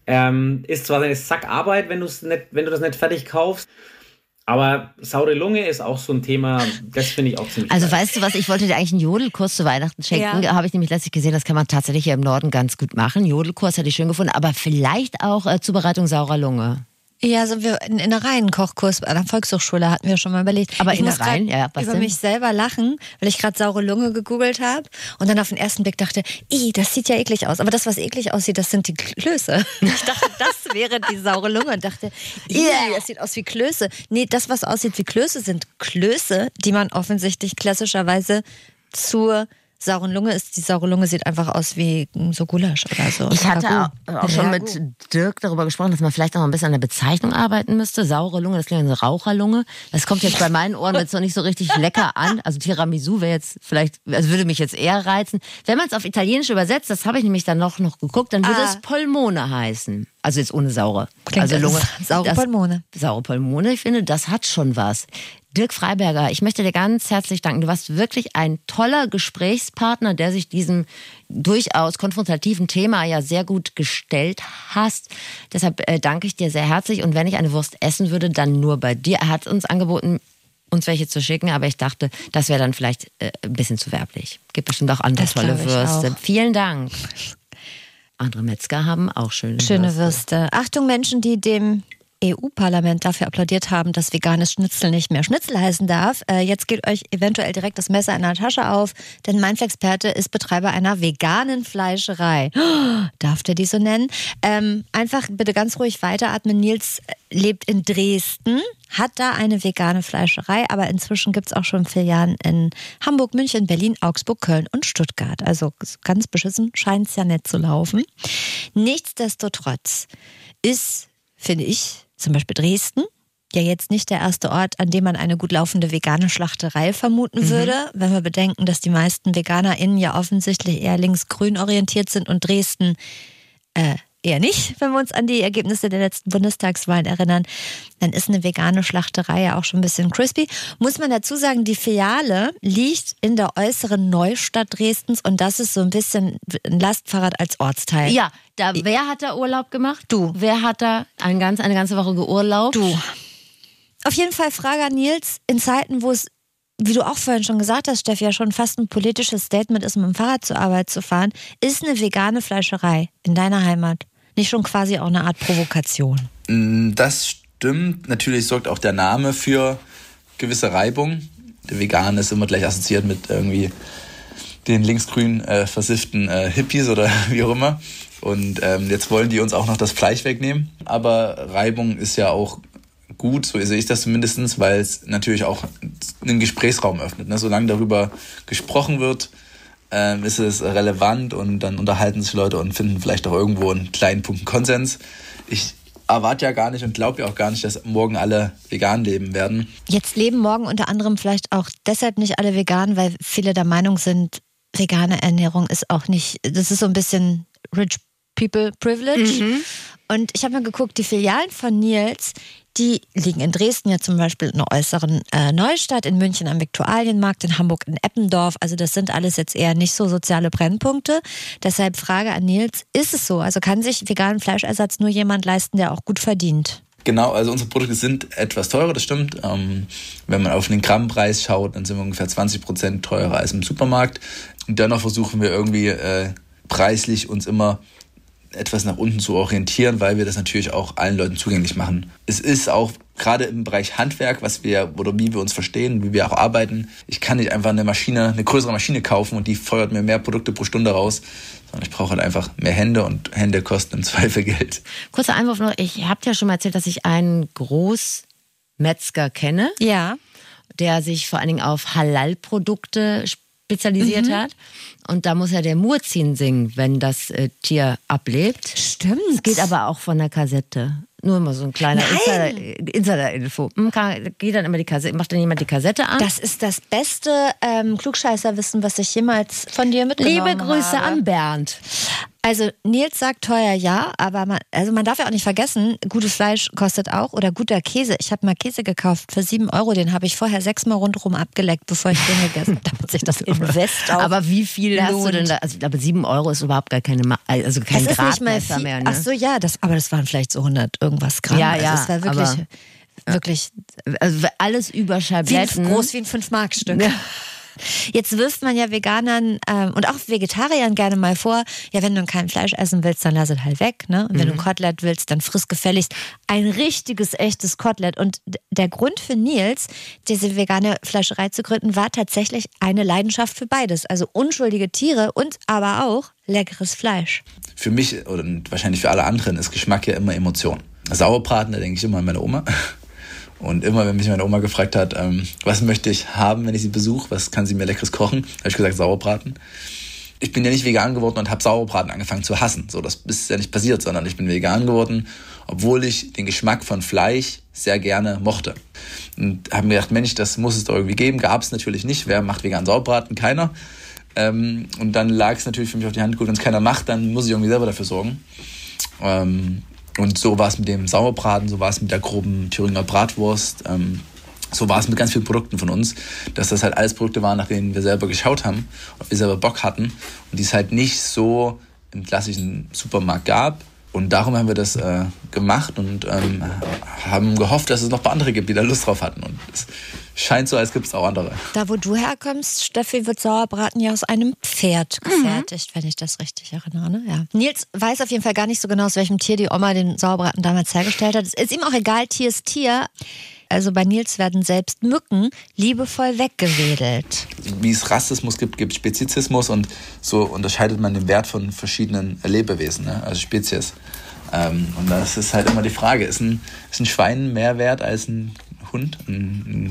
ist zwar eine Sackarbeit, wenn du das nicht fertig kaufst, aber saure Lunge ist auch so ein Thema, das finde ich auch ziemlich Also geil. weißt du was, ich wollte dir eigentlich einen Jodelkurs zu Weihnachten schenken, habe ich nämlich letztlich gesehen, das kann man tatsächlich hier im Norden ganz gut machen. Jodelkurs hätte ich schön gefunden, aber vielleicht auch Zubereitung saurer Lunge. Ja, so wir in Innereien-Kochkurs an der Volkshochschule hatten wir schon mal überlegt. Aber ich muss Innereien, ja, was über denn? mich selber lachen, weil ich gerade saure Lunge gegoogelt habe und dann auf den ersten Blick dachte, das sieht ja eklig aus. Aber das, was eklig aussieht, das sind die Klöße. Ich dachte, das wäre die saure Lunge und dachte, das sieht aus wie Klöße. Nee, das, was aussieht wie Klöße, sind Klöße, die man offensichtlich klassischerweise zur sauren Lunge ist. Die saure Lunge sieht einfach aus wie so Gulasch oder so. Ich hatte auch schon mit Dirk darüber gesprochen, dass man vielleicht noch mal ein bisschen an der Bezeichnung arbeiten müsste. Saure Lunge, das klingt wie eine Raucherlunge. Das kommt jetzt bei meinen Ohren jetzt noch nicht so richtig lecker an. Also Tiramisu wäre jetzt vielleicht, also würde mich jetzt eher reizen. Wenn man es auf Italienisch übersetzt, das habe ich nämlich dann noch geguckt, dann würde es Polmone heißen. Also jetzt ohne Saure. Klingt also Lunge. Saure Polmone. Saure Polmone, ich finde, das hat schon was. Dirk Freiberger, ich möchte dir ganz herzlich danken. Du warst wirklich ein toller Gesprächspartner, der sich diesem durchaus konfrontativen Thema ja sehr gut gestellt hast. Deshalb danke ich dir sehr herzlich. Und wenn ich eine Wurst essen würde, dann nur bei dir. Er hat uns angeboten, uns welche zu schicken, aber ich dachte, das wäre dann vielleicht ein bisschen zu werblich. Gibt bestimmt auch andere tolle Würste. Auch. Vielen Dank. Andere Metzger haben auch schöne Würste. Achtung, Menschen, die dem EU-Parlament dafür applaudiert haben, dass veganes Schnitzel nicht mehr Schnitzel heißen darf. Jetzt geht euch eventuell direkt das Messer in der Tasche auf, denn mein Flexperte ist Betreiber einer veganen Fleischerei. Darf der die so nennen? Einfach bitte ganz ruhig weiteratmen. Nils lebt in Dresden, hat da eine vegane Fleischerei, aber inzwischen gibt es auch schon Filialen in Hamburg, München, Berlin, Augsburg, Köln und Stuttgart. Also ganz beschissen scheint es ja nicht zu laufen. Nichtsdestotrotz ist, finde ich, zum Beispiel Dresden, ja jetzt nicht der erste Ort, an dem man eine gut laufende vegane Schlachterei vermuten würde, wenn wir bedenken, dass die meisten VeganerInnen ja offensichtlich eher links-grün orientiert sind und Dresden eher nicht, wenn wir uns an die Ergebnisse der letzten Bundestagswahlen erinnern. Dann ist eine vegane Schlachterei ja auch schon ein bisschen crispy. Muss man dazu sagen, die Filiale liegt in der äußeren Neustadt Dresdens und das ist so ein bisschen ein Lastfahrrad als Ortsteil. Ja, wer hat da Urlaub gemacht? Du. Wer hat da eine ganze Woche geurlaubt? Du. Auf jeden Fall Frage an Nils, in Zeiten, wo es, wie du auch vorhin schon gesagt hast, Steffi, ja schon fast ein politisches Statement ist, mit dem Fahrrad zur Arbeit zu fahren, ist eine vegane Fleischerei in deiner Heimat nicht schon quasi auch eine Art Provokation? Das stimmt. Natürlich sorgt auch der Name für gewisse Reibung. Der Vegan ist immer gleich assoziiert mit irgendwie den linksgrün versifften Hippies oder wie auch immer. Und jetzt wollen die uns auch noch das Fleisch wegnehmen. Aber Reibung ist ja auch gut, so sehe ich das zumindest, weil es natürlich auch einen Gesprächsraum öffnet. Ne? Solange darüber gesprochen wird, ist es relevant und dann unterhalten sich Leute und finden vielleicht auch irgendwo einen kleinen Punkt Konsens. Ich erwarte ja gar nicht und glaube ja auch gar nicht, dass morgen alle vegan leben werden. Jetzt leben morgen unter anderem vielleicht auch deshalb nicht alle vegan, weil viele der Meinung sind, vegane Ernährung ist auch nicht, das ist so ein bisschen Rich People Privilege. Mhm. Und ich habe mal geguckt, die Filialen von Nils, die liegen in Dresden ja zum Beispiel in der äußeren Neustadt, in München am Viktualienmarkt, in Hamburg in Eppendorf. Also das sind alles jetzt eher nicht so soziale Brennpunkte. Deshalb Frage an Nils, ist es so? Also kann sich veganen Fleischersatz nur jemand leisten, der auch gut verdient? Genau, also unsere Produkte sind etwas teurer, das stimmt. Wenn man auf den Grammpreis schaut, dann sind wir ungefähr 20% teurer als im Supermarkt. Und dennoch versuchen wir irgendwie preislich uns immer etwas nach unten zu orientieren, weil wir das natürlich auch allen Leuten zugänglich machen. Es ist auch gerade im Bereich Handwerk, wie wir uns verstehen, wie wir auch arbeiten. Ich kann nicht einfach eine größere Maschine kaufen und die feuert mir mehr Produkte pro Stunde raus, sondern ich brauche halt einfach mehr Hände und Hände kosten im Zweifel Geld. Kurzer Einwurf noch, ich habe ja schon mal erzählt, dass ich einen Großmetzger kenne, ja, der sich vor allen Dingen auf Halal-Produkte spezialisiert hat. Und da muss ja der Muezzin singen, wenn das Tier ablebt. Stimmt. Es geht aber auch von der Kassette. Nur immer so ein kleiner Insider-Info. Geht dann immer macht dann jemand die Kassette an? Das ist das beste Klugscheißerwissen, was ich jemals von dir mitgenommen habe. Liebe Grüße an Bernd. Also Nils sagt teuer ja, aber man darf ja auch nicht vergessen, gutes Fleisch kostet auch oder guter Käse. Ich habe mal Käse gekauft für 7 €, den habe ich vorher 6-mal rundherum abgeleckt, bevor ich den gegessen habe, damit sich das Invest auf. Aber wie viel lohnt denn da? Also ich glaube 7 € ist überhaupt gar kein Gradmesser mehr. Ne? Ach so, ja, aber das waren vielleicht so 100 irgendwas Gramm. Ja, also das war wirklich also alles über Schabletten. Groß wie ein 5-Mark-Stück. Ja. Jetzt wirft man ja Veganern und auch Vegetariern gerne mal vor, ja, wenn du kein Fleisch essen willst, dann lass es halt weg, ne? Und wenn du ein Kotelett willst, dann friss gefälligst ein richtiges, echtes Kotelett. Und der Grund für Nils, diese vegane Fleischerei zu gründen, war tatsächlich eine Leidenschaft für beides. Also unschuldige Tiere und aber auch leckeres Fleisch. Für mich und wahrscheinlich für alle anderen ist Geschmack ja immer Emotion. Sauerbraten, da denke ich immer an meine Oma. Und immer, wenn mich meine Oma gefragt hat, was möchte ich haben, wenn ich sie besuche, was kann sie mir Leckeres kochen, habe ich gesagt, Sauerbraten. Ich bin ja nicht vegan geworden und habe Sauerbraten angefangen zu hassen. So, das ist ja nicht passiert, sondern ich bin vegan geworden, obwohl ich den Geschmack von Fleisch sehr gerne mochte. Und habe mir gedacht, Mensch, das muss es doch irgendwie geben. Gab es natürlich nicht. Wer macht vegan Sauerbraten? Keiner. Und dann lag es natürlich für mich auf die Hand, gut, wenn es keiner macht, dann muss ich irgendwie selber dafür sorgen. Und so war es mit dem Sauerbraten, so war es mit der groben Thüringer Bratwurst. So war es mit ganz vielen Produkten von uns, dass das halt alles Produkte waren, nach denen wir selber geschaut haben und wir selber Bock hatten und die es halt nicht so im klassischen Supermarkt gab. Und darum haben wir das gemacht und haben gehofft, dass es noch ein paar andere gibt, die da Lust drauf hatten. Und es scheint so, als gibt es auch andere. Da, wo du herkommst, Steffi, wird Sauerbraten ja aus einem Pferd gefertigt, wenn ich das richtig erinnere. Ne? Ja. Nils weiß auf jeden Fall gar nicht so genau, aus welchem Tier die Oma den Sauerbraten damals hergestellt hat. Es ist ihm auch egal, Tier ist Tier. Also bei Nils werden selbst Mücken liebevoll weggewedelt. Wie es Rassismus gibt, gibt es Spezizismus und so unterscheidet man den Wert von verschiedenen Lebewesen, ne? Also Spezies. Und das ist halt immer die Frage, ist ein Schwein mehr wert als ein Hund, eine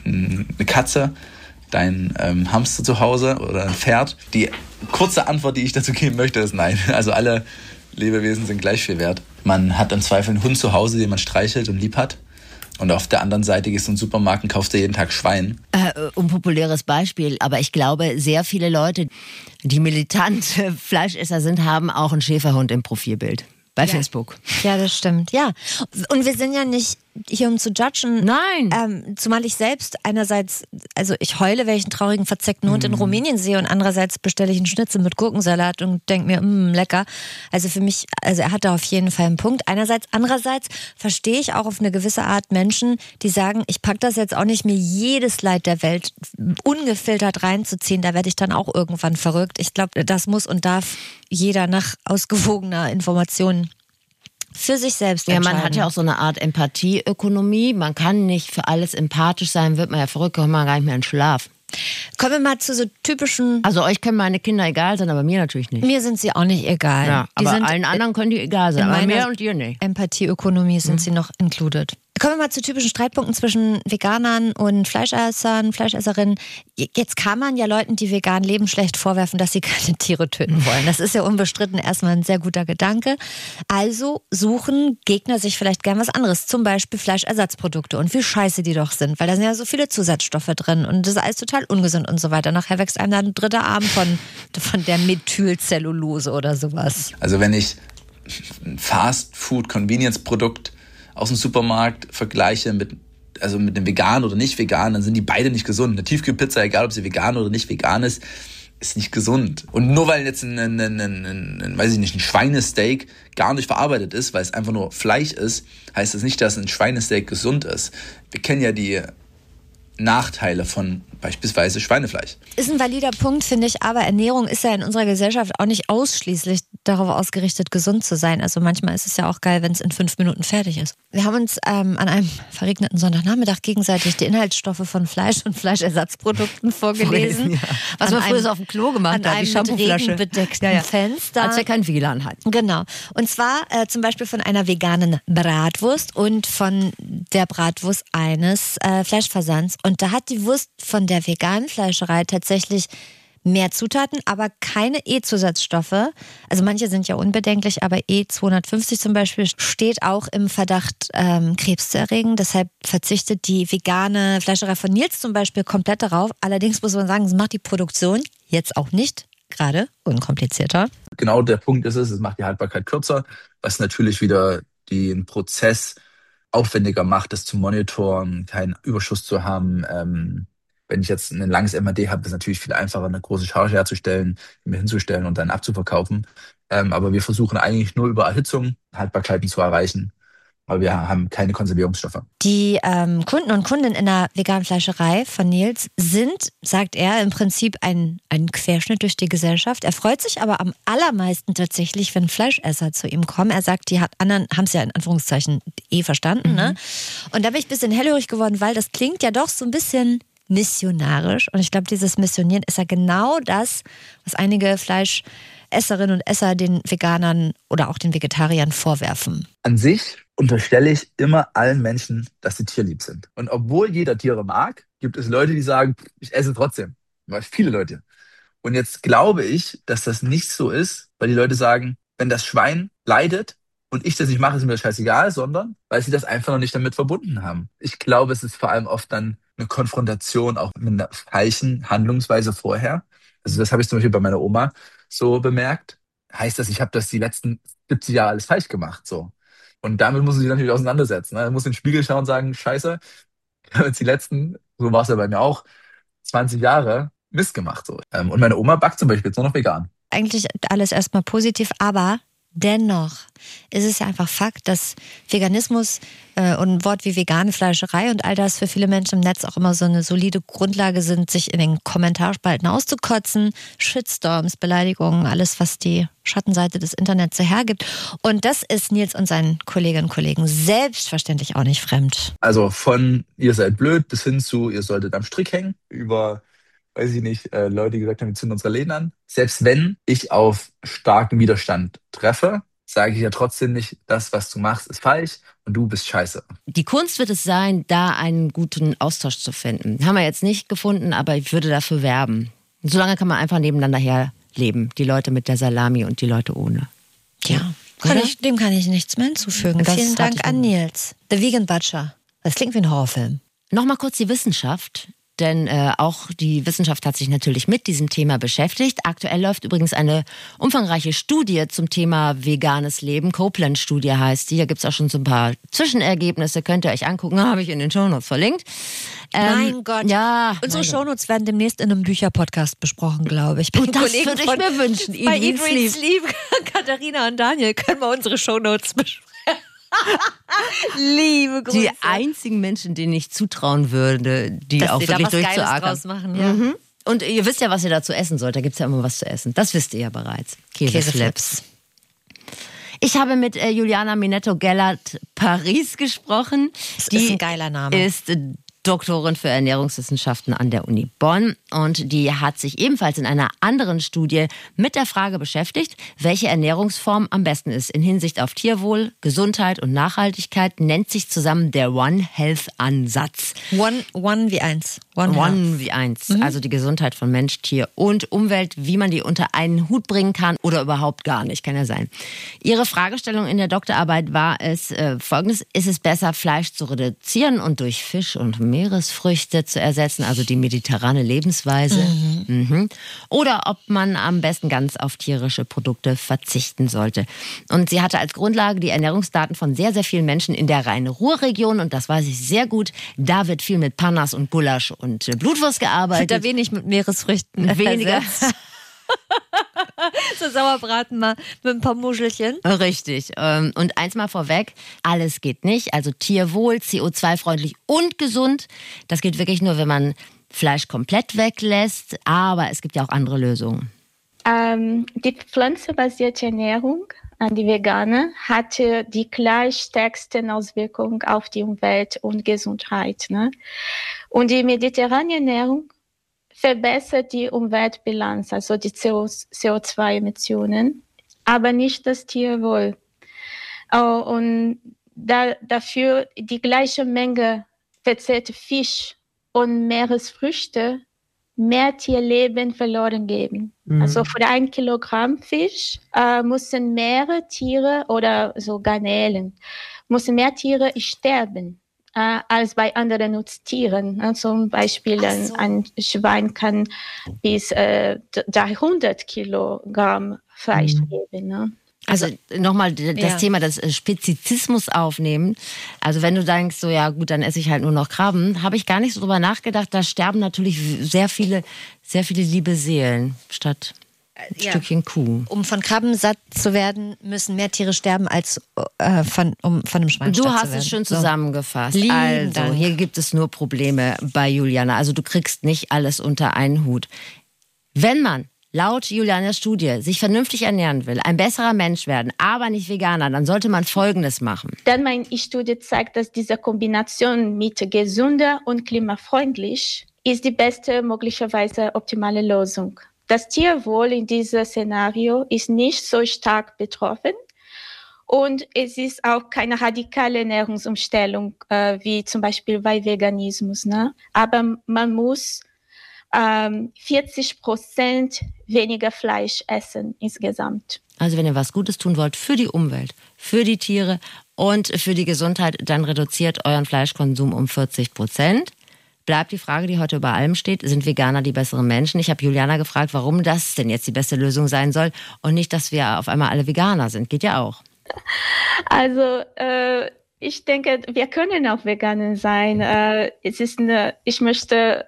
Katze, dein Hamster zu Hause oder ein Pferd? Die kurze Antwort, die ich dazu geben möchte, ist nein. Also alle Lebewesen sind gleich viel wert. Man hat im Zweifel einen Hund zu Hause, den man streichelt und lieb hat. Und auf der anderen Seite gehst du in den Supermarkt und kaufst dir jeden Tag Schwein. Unpopuläres Beispiel, aber ich glaube, sehr viele Leute, die militant Fleischesser sind, haben auch einen Schäferhund im Profilbild. Bei Facebook. Ja, das stimmt. Ja. Und wir sind ja nicht hier, um zu judgen. Nein. Zumal ich selbst einerseits, also ich heule, wenn ich einen traurigen, verzeckten Hund in Rumänien sehe und andererseits bestelle ich einen Schnitzel mit Gurkensalat und denke mir, lecker. Also für mich, also er hat da auf jeden Fall einen Punkt. Einerseits, andererseits verstehe ich auch auf eine gewisse Art Menschen, die sagen, ich packe das jetzt auch nicht, mir jedes Leid der Welt ungefiltert reinzuziehen. Da werde ich dann auch irgendwann verrückt. Ich glaube, das muss und darf jeder nach ausgewogener Information für sich selbst entscheiden. Ja, man hat ja auch so eine Art Empathieökonomie. Man kann nicht für alles empathisch sein, wird man ja verrückt, kommt man gar nicht mehr in Schlaf. Kommen wir mal zu so typischen... Also euch können meine Kinder egal sein, aber mir natürlich nicht. Mir sind sie auch nicht egal. Ja, die aber sind allen anderen können die egal sein, aber mir und dir nicht. Empathieökonomie sind sie noch included. Kommen wir mal zu typischen Streitpunkten zwischen Veganern und Fleischessern, Fleischesserinnen. Jetzt kann man ja Leuten, die vegan leben, schlecht vorwerfen, dass sie keine Tiere töten wollen. Das ist ja unbestritten erstmal ein sehr guter Gedanke. Also suchen Gegner sich vielleicht gern was anderes, zum Beispiel Fleischersatzprodukte und wie scheiße die doch sind, weil da sind ja so viele Zusatzstoffe drin und das ist alles total ungesund und so weiter. Nachher wächst einem dann ein dritter Arm von der Methylcellulose oder sowas. Also wenn ich ein Fast-Food-Convenience-Produkt aus dem Supermarkt vergleiche mit dem vegan oder nicht vegan, dann sind die beide nicht gesund. Eine Tiefkühlpizza, egal ob sie vegan oder nicht vegan ist nicht gesund. Und nur weil jetzt ein Schweinesteak gar nicht verarbeitet ist, weil es einfach nur Fleisch ist, heißt das nicht, dass ein Schweinesteak gesund ist. Wir kennen ja die Nachteile von beispielsweise Schweinefleisch. Ist ein valider Punkt, finde ich, aber Ernährung ist ja in unserer Gesellschaft auch nicht ausschließlich darauf ausgerichtet, gesund zu sein. Also manchmal ist es ja auch geil, wenn es in 5 Minuten fertig ist. Wir haben uns an einem verregneten Sonntagnachmittag gegenseitig die Inhaltsstoffe von Fleisch und Fleischersatzprodukten vorgelesen. Ja. Was man früher so auf dem Klo gemacht hat, die Shampooflasche. An einem bedeckten Fenster. Als wir kein WLAN hatten. Genau. Und zwar zum Beispiel von einer veganen Bratwurst und von der Bratwurst eines Fleischversands. Und da hat die Wurst von der veganen Fleischerei tatsächlich mehr Zutaten, aber keine E-Zusatzstoffe. Also manche sind ja unbedenklich, aber E250 zum Beispiel steht auch im Verdacht, Krebs zu erregen. Deshalb verzichtet die vegane Fleischerei von Nils zum Beispiel komplett darauf. Allerdings muss man sagen, es macht die Produktion jetzt auch nicht gerade unkomplizierter. Genau der Punkt ist es macht die Haltbarkeit kürzer, was natürlich wieder den Prozess aufwendiger macht, das zu monitoren, keinen Überschuss zu haben. Wenn ich jetzt ein langes MAD habe, ist es natürlich viel einfacher, eine große Charge herzustellen, mir hinzustellen und dann abzuverkaufen. Aber wir versuchen eigentlich nur über Erhitzung Haltbarkeiten zu erreichen. Aber wir haben keine Konservierungsstoffe. Die Kunden und Kundinnen in der veganen Fleischerei von Nils sind, sagt er, im Prinzip ein Querschnitt durch die Gesellschaft. Er freut sich aber am allermeisten tatsächlich, wenn Fleischesser zu ihm kommen. Er sagt, die anderen haben es ja in Anführungszeichen verstanden. Ne? Und da bin ich ein bisschen hellhörig geworden, weil das klingt ja doch so ein bisschen missionarisch. Und ich glaube, dieses Missionieren ist ja genau das, was einige Fleischesserinnen und Esser den Veganern oder auch den Vegetariern vorwerfen. An sich unterstelle ich immer allen Menschen, dass sie tierlieb sind. Und obwohl jeder Tiere mag, gibt es Leute, die sagen, ich esse trotzdem. Viele Leute. Und jetzt glaube ich, dass das nicht so ist, weil die Leute sagen, wenn das Schwein leidet und ich das nicht mache, ist mir das scheißegal, sondern weil sie das einfach noch nicht damit verbunden haben. Ich glaube, es ist vor allem oft dann eine Konfrontation auch mit einer falschen Handlungsweise vorher. Also das habe ich zum Beispiel bei meiner Oma so bemerkt. Heißt das, ich habe das die letzten 70 Jahre alles falsch gemacht, so. Und damit muss man sich natürlich auseinandersetzen. Ne? Man muss in den Spiegel schauen und sagen, scheiße, Wir haben jetzt die letzten, so war es ja bei mir auch, 20 Jahre Mist gemacht. So. Und meine Oma backt zum Beispiel jetzt nur noch vegan. Eigentlich alles erstmal positiv, aber dennoch ist es ja einfach Fakt, dass Veganismus und ein Wort wie vegane Fleischerei und all das für viele Menschen im Netz auch immer so eine solide Grundlage sind, sich in den Kommentarspalten auszukotzen, Shitstorms, Beleidigungen, alles, was die Schattenseite des Internets so hergibt. Und das ist Nils und seinen Kolleginnen und Kollegen selbstverständlich auch nicht fremd. Also von ihr seid blöd bis hin zu ihr solltet am Strick hängen, über, weiß ich nicht, Leute, die gesagt haben, wir zünden unsere Läden an. Selbst wenn ich auf starken Widerstand treffe, sage ich ja trotzdem nicht, das, was du machst, ist falsch und du bist scheiße. Die Kunst wird es sein, da einen guten Austausch zu finden. Haben wir jetzt nicht gefunden, aber ich würde dafür werben. Und solange kann man einfach nebeneinander herleben. Die Leute mit der Salami und die Leute ohne. Ja, dem kann ich nichts mehr hinzufügen. Vielen Dank an Nils. The Vegan Butcher. Das klingt wie ein Horrorfilm. Nochmal kurz die Wissenschaft. Denn auch die Wissenschaft hat sich natürlich mit diesem Thema beschäftigt. Aktuell läuft übrigens eine umfangreiche Studie zum Thema veganes Leben. Copeland-Studie heißt die. Da gibt es auch schon so ein paar Zwischenergebnisse. Könnt ihr euch angucken. Habe ich in den Shownotes verlinkt. Mein Gott. Ja, unsere Shownotes werden demnächst in einem Bücherpodcast besprochen, glaube ich. Und das würde ich mir wünschen. Bei Eat, Read, Sleep, Katharina und Daniel können wir unsere Shownotes besprechen. Liebe Grüße. Die einzigen Menschen, denen ich zutrauen würde, die dass auch sie wirklich da was durchzuackern. Geiles draus machen, ja. Mhm. Und ihr wisst ja, was ihr dazu essen sollt. Da gibt es ja immer was zu essen. Das wisst ihr ja bereits. Käseflips. Ich habe mit Juliana Minetto-Gellert Paris gesprochen. Das ist ein geiler Name. Ist Doktorin für Ernährungswissenschaften an der Uni Bonn und die hat sich ebenfalls in einer anderen Studie mit der Frage beschäftigt, welche Ernährungsform am besten ist. In Hinsicht auf Tierwohl, Gesundheit und Nachhaltigkeit nennt sich zusammen der One Health Ansatz. One wie eins. One wie eins. Also die Gesundheit von Mensch, Tier und Umwelt, wie man die unter einen Hut bringen kann oder überhaupt gar nicht, kann ja sein. Ihre Fragestellung in der Doktorarbeit war es folgendes: Ist es besser, Fleisch zu reduzieren und durch Fisch und Meeresfrüchte zu ersetzen, also die mediterrane Lebensweise? Oder ob man am besten ganz auf tierische Produkte verzichten sollte. Und sie hatte als Grundlage die Ernährungsdaten von sehr, sehr vielen Menschen in der Rhein-Ruhr-Region und das weiß ich sehr gut. Da wird viel mit Panas und Gulasch und Blutwurst gearbeitet. Wird da wenig mit Meeresfrüchten. Weniger. So Sauerbraten mal mit ein paar Muschelchen. Richtig. Und eins mal vorweg, alles geht nicht. Also Tierwohl, CO2-freundlich und gesund. Das geht wirklich nur, wenn man Fleisch komplett weglässt. Aber es gibt ja auch andere Lösungen. Die pflanzenbasierte Ernährung, die vegane, hatte die gleich stärksten Auswirkungen auf die Umwelt und Gesundheit. Ne? Und die mediterrane Ernährung verbessert die Umweltbilanz, also die CO2-Emissionen, aber nicht das Tierwohl. Und dafür die gleiche Menge verzehrte Fisch und Meeresfrüchte mehr Tierleben verloren geben. Also für 1 Kilogramm Fisch müssen mehrere Tiere oder so Garnelen, müssen mehr Tiere sterben als bei anderen Nutztieren. Zum Beispiel ein Schwein kann bis 300 Kilogramm Fleisch geben. Ne? Also nochmal das Thema des Spezizismus aufnehmen. Also wenn du denkst, so ja gut, dann esse ich halt nur noch Krabben, habe ich gar nicht so drüber nachgedacht. Da sterben natürlich sehr viele liebe Seelen statt ein Stückchen Kuh. Um von Krabben satt zu werden, müssen mehr Tiere sterben, als von einem Schwein satt zu werden. Du hast es schön zusammengefasst. Lieben also Dank. hier gibt es nur Probleme bei Juliana. Also du kriegst nicht alles unter einen Hut. Wenn man laut Julianas Studie sich vernünftig ernähren will, ein besserer Mensch werden, aber nicht Veganer, dann sollte man Folgendes machen. Dann meine Studie zeigt, dass diese Kombination mit gesünder und klimafreundlich ist die beste, möglicherweise optimale Lösung. Das Tierwohl in diesem Szenario ist nicht so stark betroffen und es ist auch keine radikale Ernährungsumstellung, wie zum Beispiel bei Veganismus. Ne? Aber man muss 40% weniger Fleisch essen insgesamt. Also wenn ihr was Gutes tun wollt für die Umwelt, für die Tiere und für die Gesundheit, dann reduziert euren Fleischkonsum um 40%. Bleibt die Frage, die heute über allem steht, sind Veganer die besseren Menschen? Ich habe Juliana gefragt, warum das denn jetzt die beste Lösung sein soll und nicht, dass wir auf einmal alle Veganer sind. Geht ja auch. Also Ich denke, wir können auch Veganer sein. Ich möchte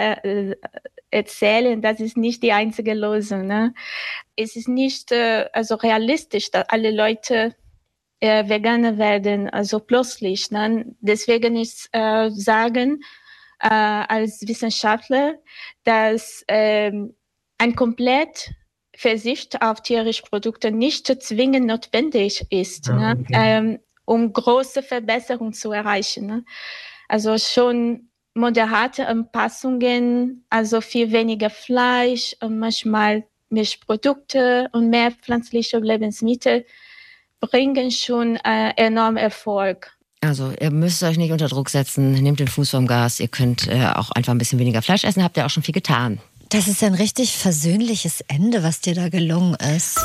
erzählen, das ist nicht die einzige Lösung. Ne? Es ist nicht realistisch, dass alle Leute Veganer werden, also plötzlich. Ne? Deswegen ist sagen als Wissenschaftler, dass ein komplett Verzicht auf tierische Produkte nicht zwingend notwendig ist. Ja, okay. Um große Verbesserungen zu erreichen. Ne? Also schon moderate Anpassungen, also viel weniger Fleisch und manchmal Milchprodukte und mehr pflanzliche Lebensmittel bringen schon enormen Erfolg. Also ihr müsst euch nicht unter Druck setzen, nehmt den Fuß vom Gas, ihr könnt auch einfach ein bisschen weniger Fleisch essen, habt ihr auch schon viel getan. Das ist ein richtig versöhnliches Ende, was dir da gelungen ist.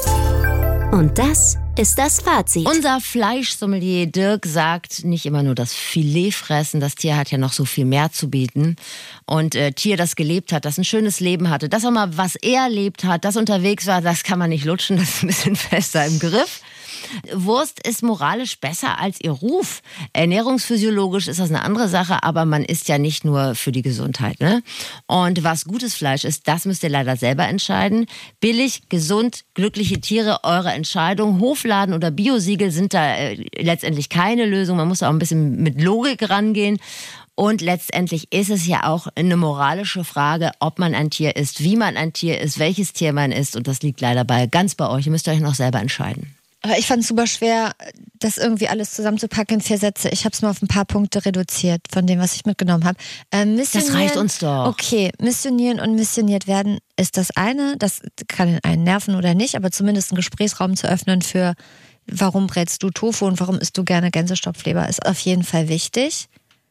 Und das ist das Fazit. Unser Fleischsommelier Dirk sagt, nicht immer nur das Filet fressen, das Tier hat ja noch so viel mehr zu bieten. Und Tier, das gelebt hat, das ein schönes Leben hatte, das auch mal, was er erlebt hat, das unterwegs war, das kann man nicht lutschen, das ist ein bisschen fester im Griff. Wurst ist moralisch besser als ihr Ruf. Ernährungsphysiologisch ist das eine andere Sache, aber man isst ja nicht nur für die Gesundheit, ne? Und was gutes Fleisch ist, das müsst ihr leider selber entscheiden. Billig, gesund, glückliche Tiere, eure Entscheidung. Hofladen oder Biosiegel sind da letztendlich keine Lösung. Man muss auch ein bisschen mit Logik rangehen. Und letztendlich ist es ja auch eine moralische Frage, ob man ein Tier isst, wie man ein Tier isst, welches Tier man isst. Und das liegt leider ganz bei euch. Ihr müsst euch noch selber entscheiden. Aber ich fand es super schwer, das irgendwie alles zusammenzupacken in 4 Sätze. Ich habe es mal auf ein paar Punkte reduziert von dem, was ich mitgenommen habe. Das reicht uns doch. Okay, missionieren und missioniert werden ist das eine. Das kann einen nerven oder nicht, aber zumindest einen Gesprächsraum zu öffnen für, warum brätst du Tofu und warum isst du gerne Gänsestopfleber, ist auf jeden Fall wichtig.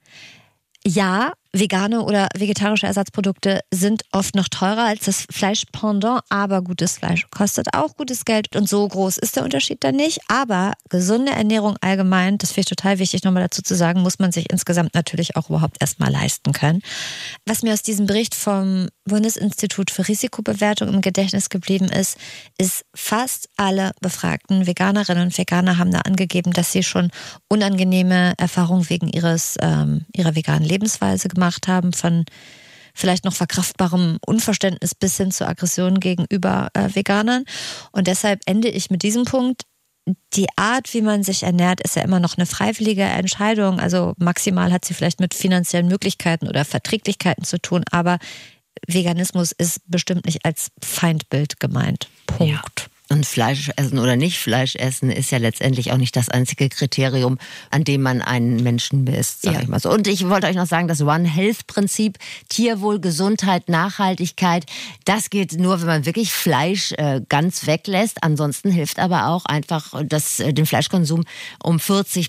Ja, vegane oder vegetarische Ersatzprodukte sind oft noch teurer als das Fleischpendant, aber gutes Fleisch kostet auch gutes Geld und so groß ist der Unterschied dann nicht. Aber gesunde Ernährung allgemein, das finde ich total wichtig nochmal dazu zu sagen, muss man sich insgesamt natürlich auch überhaupt erstmal leisten können. Was mir aus diesem Bericht vom Bundesinstitut für Risikobewertung im Gedächtnis geblieben ist fast alle befragten Veganerinnen und Veganer haben da angegeben, dass sie schon unangenehme Erfahrungen wegen ihrer veganen Lebensweise gemacht haben, von vielleicht noch verkraftbarem Unverständnis bis hin zur Aggression gegenüber Veganern. Und deshalb ende ich mit diesem Punkt. Die Art, wie man sich ernährt, ist ja immer noch eine freiwillige Entscheidung. Also maximal hat sie vielleicht mit finanziellen Möglichkeiten oder Verträglichkeiten zu tun, aber Veganismus ist bestimmt nicht als Feindbild gemeint. Punkt. Ja. Und Fleisch essen oder nicht Fleisch essen ist ja letztendlich auch nicht das einzige Kriterium, an dem man einen Menschen misst, sag ich mal so. Und ich wollte euch noch sagen, das One-Health-Prinzip, Tierwohl, Gesundheit, Nachhaltigkeit, das geht nur, wenn man wirklich Fleisch ganz weglässt. Ansonsten hilft aber auch einfach, den Fleischkonsum um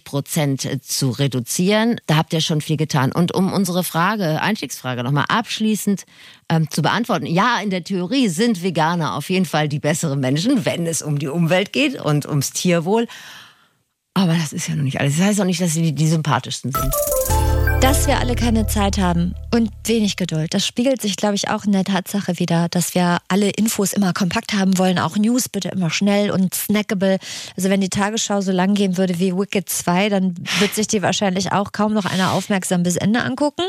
40% zu reduzieren. Da habt ihr schon viel getan. Und um unsere Einstiegsfrage nochmal abschließend zu beantworten. Ja, in der Theorie sind Veganer auf jeden Fall die besseren Menschen, wenn es um die Umwelt geht und ums Tierwohl. Aber das ist ja noch nicht alles. Das heißt auch nicht, dass sie die sympathischsten sind. Dass wir alle keine Zeit haben und wenig Geduld, das spiegelt sich, glaube ich, auch in der Tatsache wider, dass wir alle Infos immer kompakt haben wollen, auch News bitte immer schnell und snackable. Also wenn die Tagesschau so lang gehen würde wie Wicked 2, dann wird sich die wahrscheinlich auch kaum noch einer aufmerksam bis Ende angucken.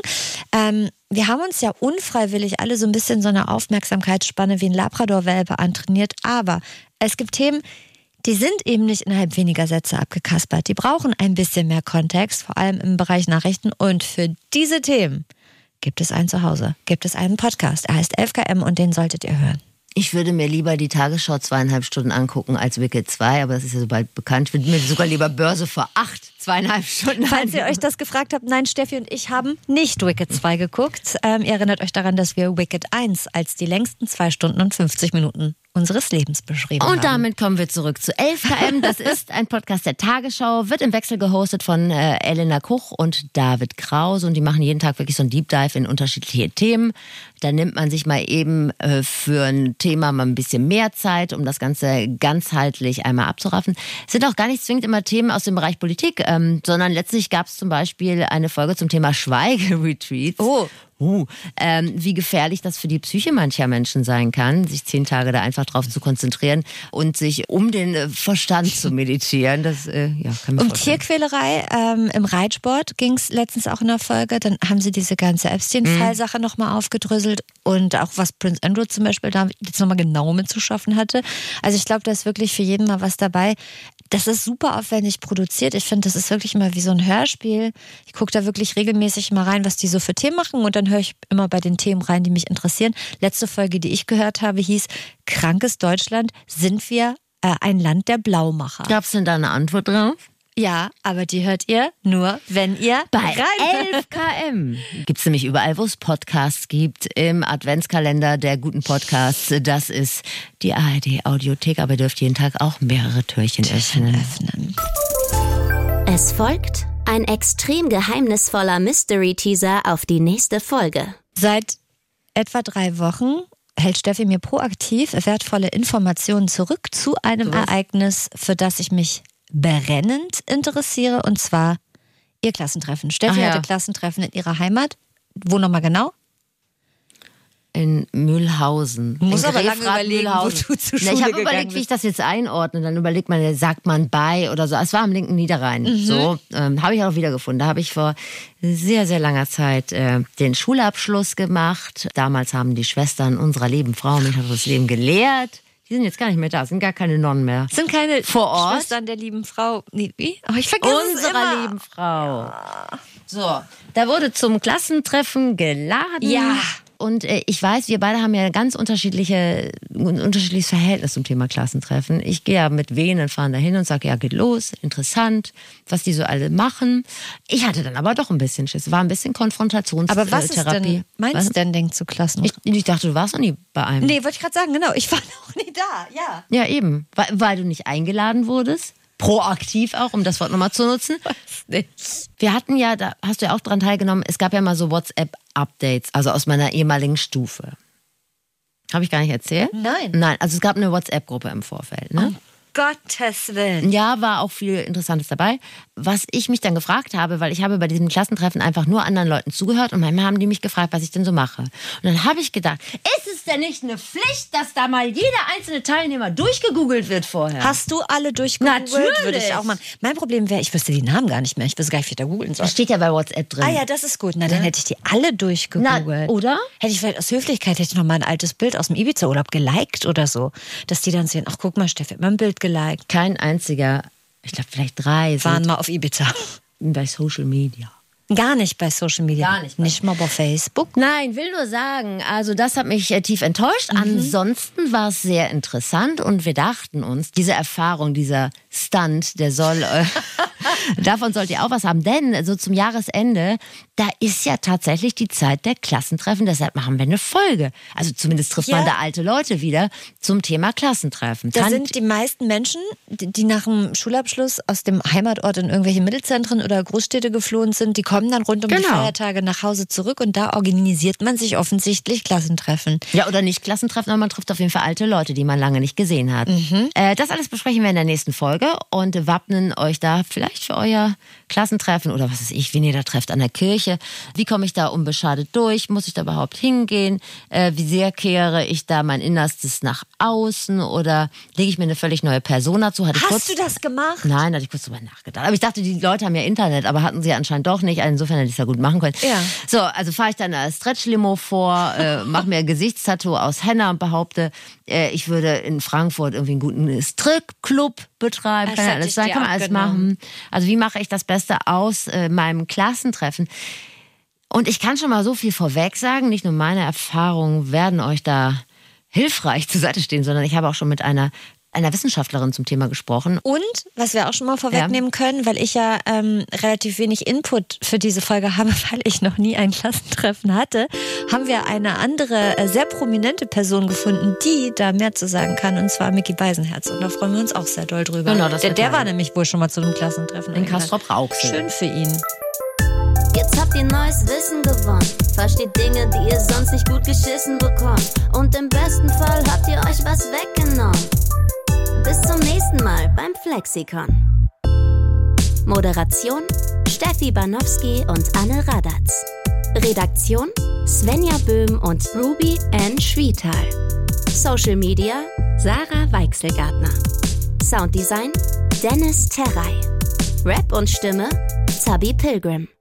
Wir haben uns ja unfreiwillig alle so ein bisschen so eine Aufmerksamkeitsspanne wie ein Labrador-Welpe antrainiert, aber es gibt Themen, die sind eben nicht innerhalb weniger Sätze abgekaspert. Die brauchen ein bisschen mehr Kontext, vor allem im Bereich Nachrichten. Und für diese Themen gibt es ein Zuhause, gibt es einen Podcast. Er heißt 11KM und den solltet ihr hören. Ich würde mir lieber die Tagesschau 2,5 Stunden angucken als Wicked 2, aber das ist ja so bald bekannt. Ich würde mir sogar lieber Börse vor 8, 2,5 Stunden Falls ihr euch das gefragt habt, nein, Steffi und ich haben nicht Wicked 2 geguckt. Ihr erinnert euch daran, dass wir Wicked 1 als die längsten 2 Stunden und 50 Minuten unseres Lebens beschrieben haben. Und damit kommen wir zurück zu 11KM. Das ist ein Podcast der Tagesschau, wird im Wechsel gehostet von Elena Kuch und David Krause. Und die machen jeden Tag wirklich so einen Deep Dive in unterschiedliche Themen. Da nimmt man sich mal eben für ein Thema mal ein bisschen mehr Zeit, um das Ganze ganzheitlich einmal abzuraffen. Es sind auch gar nicht zwingend immer Themen aus dem Bereich Politik, sondern letztlich gab es zum Beispiel eine Folge zum Thema Schweigeretreats. Oh. wie gefährlich das für die Psyche mancher Menschen sein kann, sich 10 Tage da einfach drauf zu konzentrieren und sich um den Verstand zu meditieren. Das kann man vorstellen. Tierquälerei im Reitsport ging es letztens auch in der Folge. Dann haben sie diese ganze Epstein-Fallsache nochmal aufgedröselt und auch was Prince Andrew zum Beispiel da jetzt nochmal genau mit zu schaffen hatte. Also ich glaube, da ist wirklich für jeden mal was dabei. Das ist super aufwendig produziert. Ich finde, das ist wirklich immer wie so ein Hörspiel. Ich gucke da wirklich regelmäßig mal rein, was die so für Themen machen und dann höre ich immer bei den Themen rein, die mich interessieren. Letzte Folge, die ich gehört habe, hieß Krankes Deutschland, sind wir ein Land der Blaumacher. Gab es denn da eine Antwort drauf? Ja, aber die hört ihr nur, wenn ihr bei 11 km. Gibt es nämlich überall, wo es Podcasts gibt, im Adventskalender der guten Podcasts. Das ist die ARD-Audiothek, aber ihr dürft jeden Tag auch mehrere Türchen öffnen. Es folgt ein extrem geheimnisvoller Mystery-Teaser auf die nächste Folge. Seit etwa 3 Wochen hält Steffi mir proaktiv wertvolle Informationen zurück zu einem Ereignis, für das ich mich brennend interessiere, und zwar ihr Klassentreffen. Steffi hatte Klassentreffen in ihrer Heimat. Wo nochmal genau? In Mühlhausen. Du musst aber lange überlegen, wo du zur Schule Ich habe überlegt, wie ich das jetzt einordne. Dann überlegt man, sagt man bei oder so. Es war am linken Niederrhein. So habe ich auch wiedergefunden. Da habe ich vor sehr, sehr langer Zeit den Schulabschluss gemacht. Damals haben die Schwestern unserer lieben Frau mich das Leben gelehrt. Die sind jetzt gar nicht mehr da, sind gar keine Nonnen mehr. Sind keine vor Ort. Schwestern der lieben Frau. Wie? Oh, ich vergesse es immer. Unserer lieben Frau. So, da wurde zum Klassentreffen geladen. Ja. Und ich weiß, wir beide haben ja ein ganz unterschiedliches Verhältnis zum Thema Klassentreffen. Ich gehe ja mit Venen, fahren dahin und sage, ja, geht los, interessant, was die so alle machen. Ich hatte dann aber doch ein bisschen Schiss, war ein bisschen Konfrontationstherapie. Aber was ist denn mein Standing zu Klassen? Ich dachte, du warst noch nie bei einem. Nee, wollte ich gerade sagen, genau, ich war noch nie da, ja. Ja, eben, weil du nicht eingeladen wurdest. Proaktiv auch, um das Wort nochmal zu nutzen. Wir hatten ja, da hast du ja auch dran teilgenommen, es gab ja mal so WhatsApp-Updates, also aus meiner ehemaligen Stufe. Habe ich gar nicht erzählt? Nein, also es gab eine WhatsApp-Gruppe im Vorfeld. Ne? Gottes Willen. Ja, war auch viel Interessantes dabei. Was ich mich dann gefragt habe, weil ich habe bei diesem Klassentreffen einfach nur anderen Leuten zugehört und manchmal haben die mich gefragt, was ich denn so mache. Und dann habe ich gedacht, ist es denn nicht eine Pflicht, dass da mal jeder einzelne Teilnehmer durchgegoogelt wird vorher? Hast du alle durchgegoogelt? Natürlich. Würde ich auch machen. Mein Problem wäre, ich wüsste die Namen gar nicht mehr. Ich wüsste gar nicht, wie ich da googeln soll. Das steht ja bei WhatsApp drin. Ah ja, das ist gut. Na, dann hätte ich die alle durchgegoogelt. Na, oder? Hätte ich vielleicht aus Höflichkeit noch mal ein altes Bild aus dem Ibiza-Urlaub geliked oder so. Dass die dann sehen, ach guck mal, Steffi hat mal ein Bild geliked. Kein einziger, ich glaube vielleicht 3 waren mal auf Ibiza. Bei Social Media. Gar nicht bei Social Media. Gar nicht. Nicht mal bei Facebook. Nein, will nur sagen, also das hat mich tief enttäuscht. Ansonsten war es sehr interessant und wir dachten uns, diese Erfahrung, dieser Stunt, der soll, davon sollt ihr auch was haben. Denn so zum Jahresende, da ist ja tatsächlich die Zeit der Klassentreffen. Deshalb machen wir eine Folge. Also zumindest trifft man da alte Leute wieder zum Thema Klassentreffen. Da sind die meisten Menschen, die nach dem Schulabschluss aus dem Heimatort in irgendwelche Mittelzentren oder Großstädte geflohen sind, die kommen dann rund um die Feiertage nach Hause zurück und da organisiert man sich offensichtlich Klassentreffen. Ja, oder nicht Klassentreffen, aber man trifft auf jeden Fall alte Leute, die man lange nicht gesehen hat. Das alles besprechen wir in der nächsten Folge und wappnen euch da vielleicht für euer Klassentreffen oder was weiß ich, wen ihr da trefft an der Kirche. Wie komme ich da unbeschadet durch? Muss ich da überhaupt hingehen? Wie sehr kehre ich da mein Innerstes nach außen oder lege ich mir eine völlig neue Persona zu? Hast du das gemacht? Nein, da hatte ich kurz drüber nachgedacht. Aber ich dachte, die Leute haben ja Internet, aber hatten sie anscheinend doch nicht. Insofern hätte ich es ja gut machen können. Ja. So, also fahre ich dann als Stretch-Limo vor, mache mir ein Gesichtstattoo aus Henna und behaupte, ich würde in Frankfurt irgendwie einen guten Stripclub betreiben. Kann ja alles sein, kann man alles machen. Also wie mache ich das Beste aus meinem Klassentreffen? Und ich kann schon mal so viel vorweg sagen, nicht nur meine Erfahrungen werden euch da hilfreich zur Seite stehen, sondern ich habe auch schon mit einer Wissenschaftlerin zum Thema gesprochen. Und, was wir auch schon mal vorwegnehmen können, weil ich ja relativ wenig Input für diese Folge habe, weil ich noch nie ein Klassentreffen hatte, haben wir eine andere, sehr prominente Person gefunden, die da mehr zu sagen kann, und zwar Micky Beisenherz. Und da freuen wir uns auch sehr doll drüber. Genau, der war nämlich wohl schon mal zu einem Klassentreffen. In Castrop-Rauxel. Schön für ihn. Jetzt habt ihr neues Wissen gewonnen. Versteht Dinge, die ihr sonst nicht gut geschissen bekommt. Und im besten Fall habt ihr euch was weggenommen. Bis zum nächsten Mal beim Flexikon. Moderation: Steffi Banowski und Anne Radatz. Redaktion: Svenja Böhm und Ruby Ann Schwietal. Social Media Sarah Weichselgartner. Sounddesign Dennis Terrey. Rap und Stimme Zabi Pilgrim.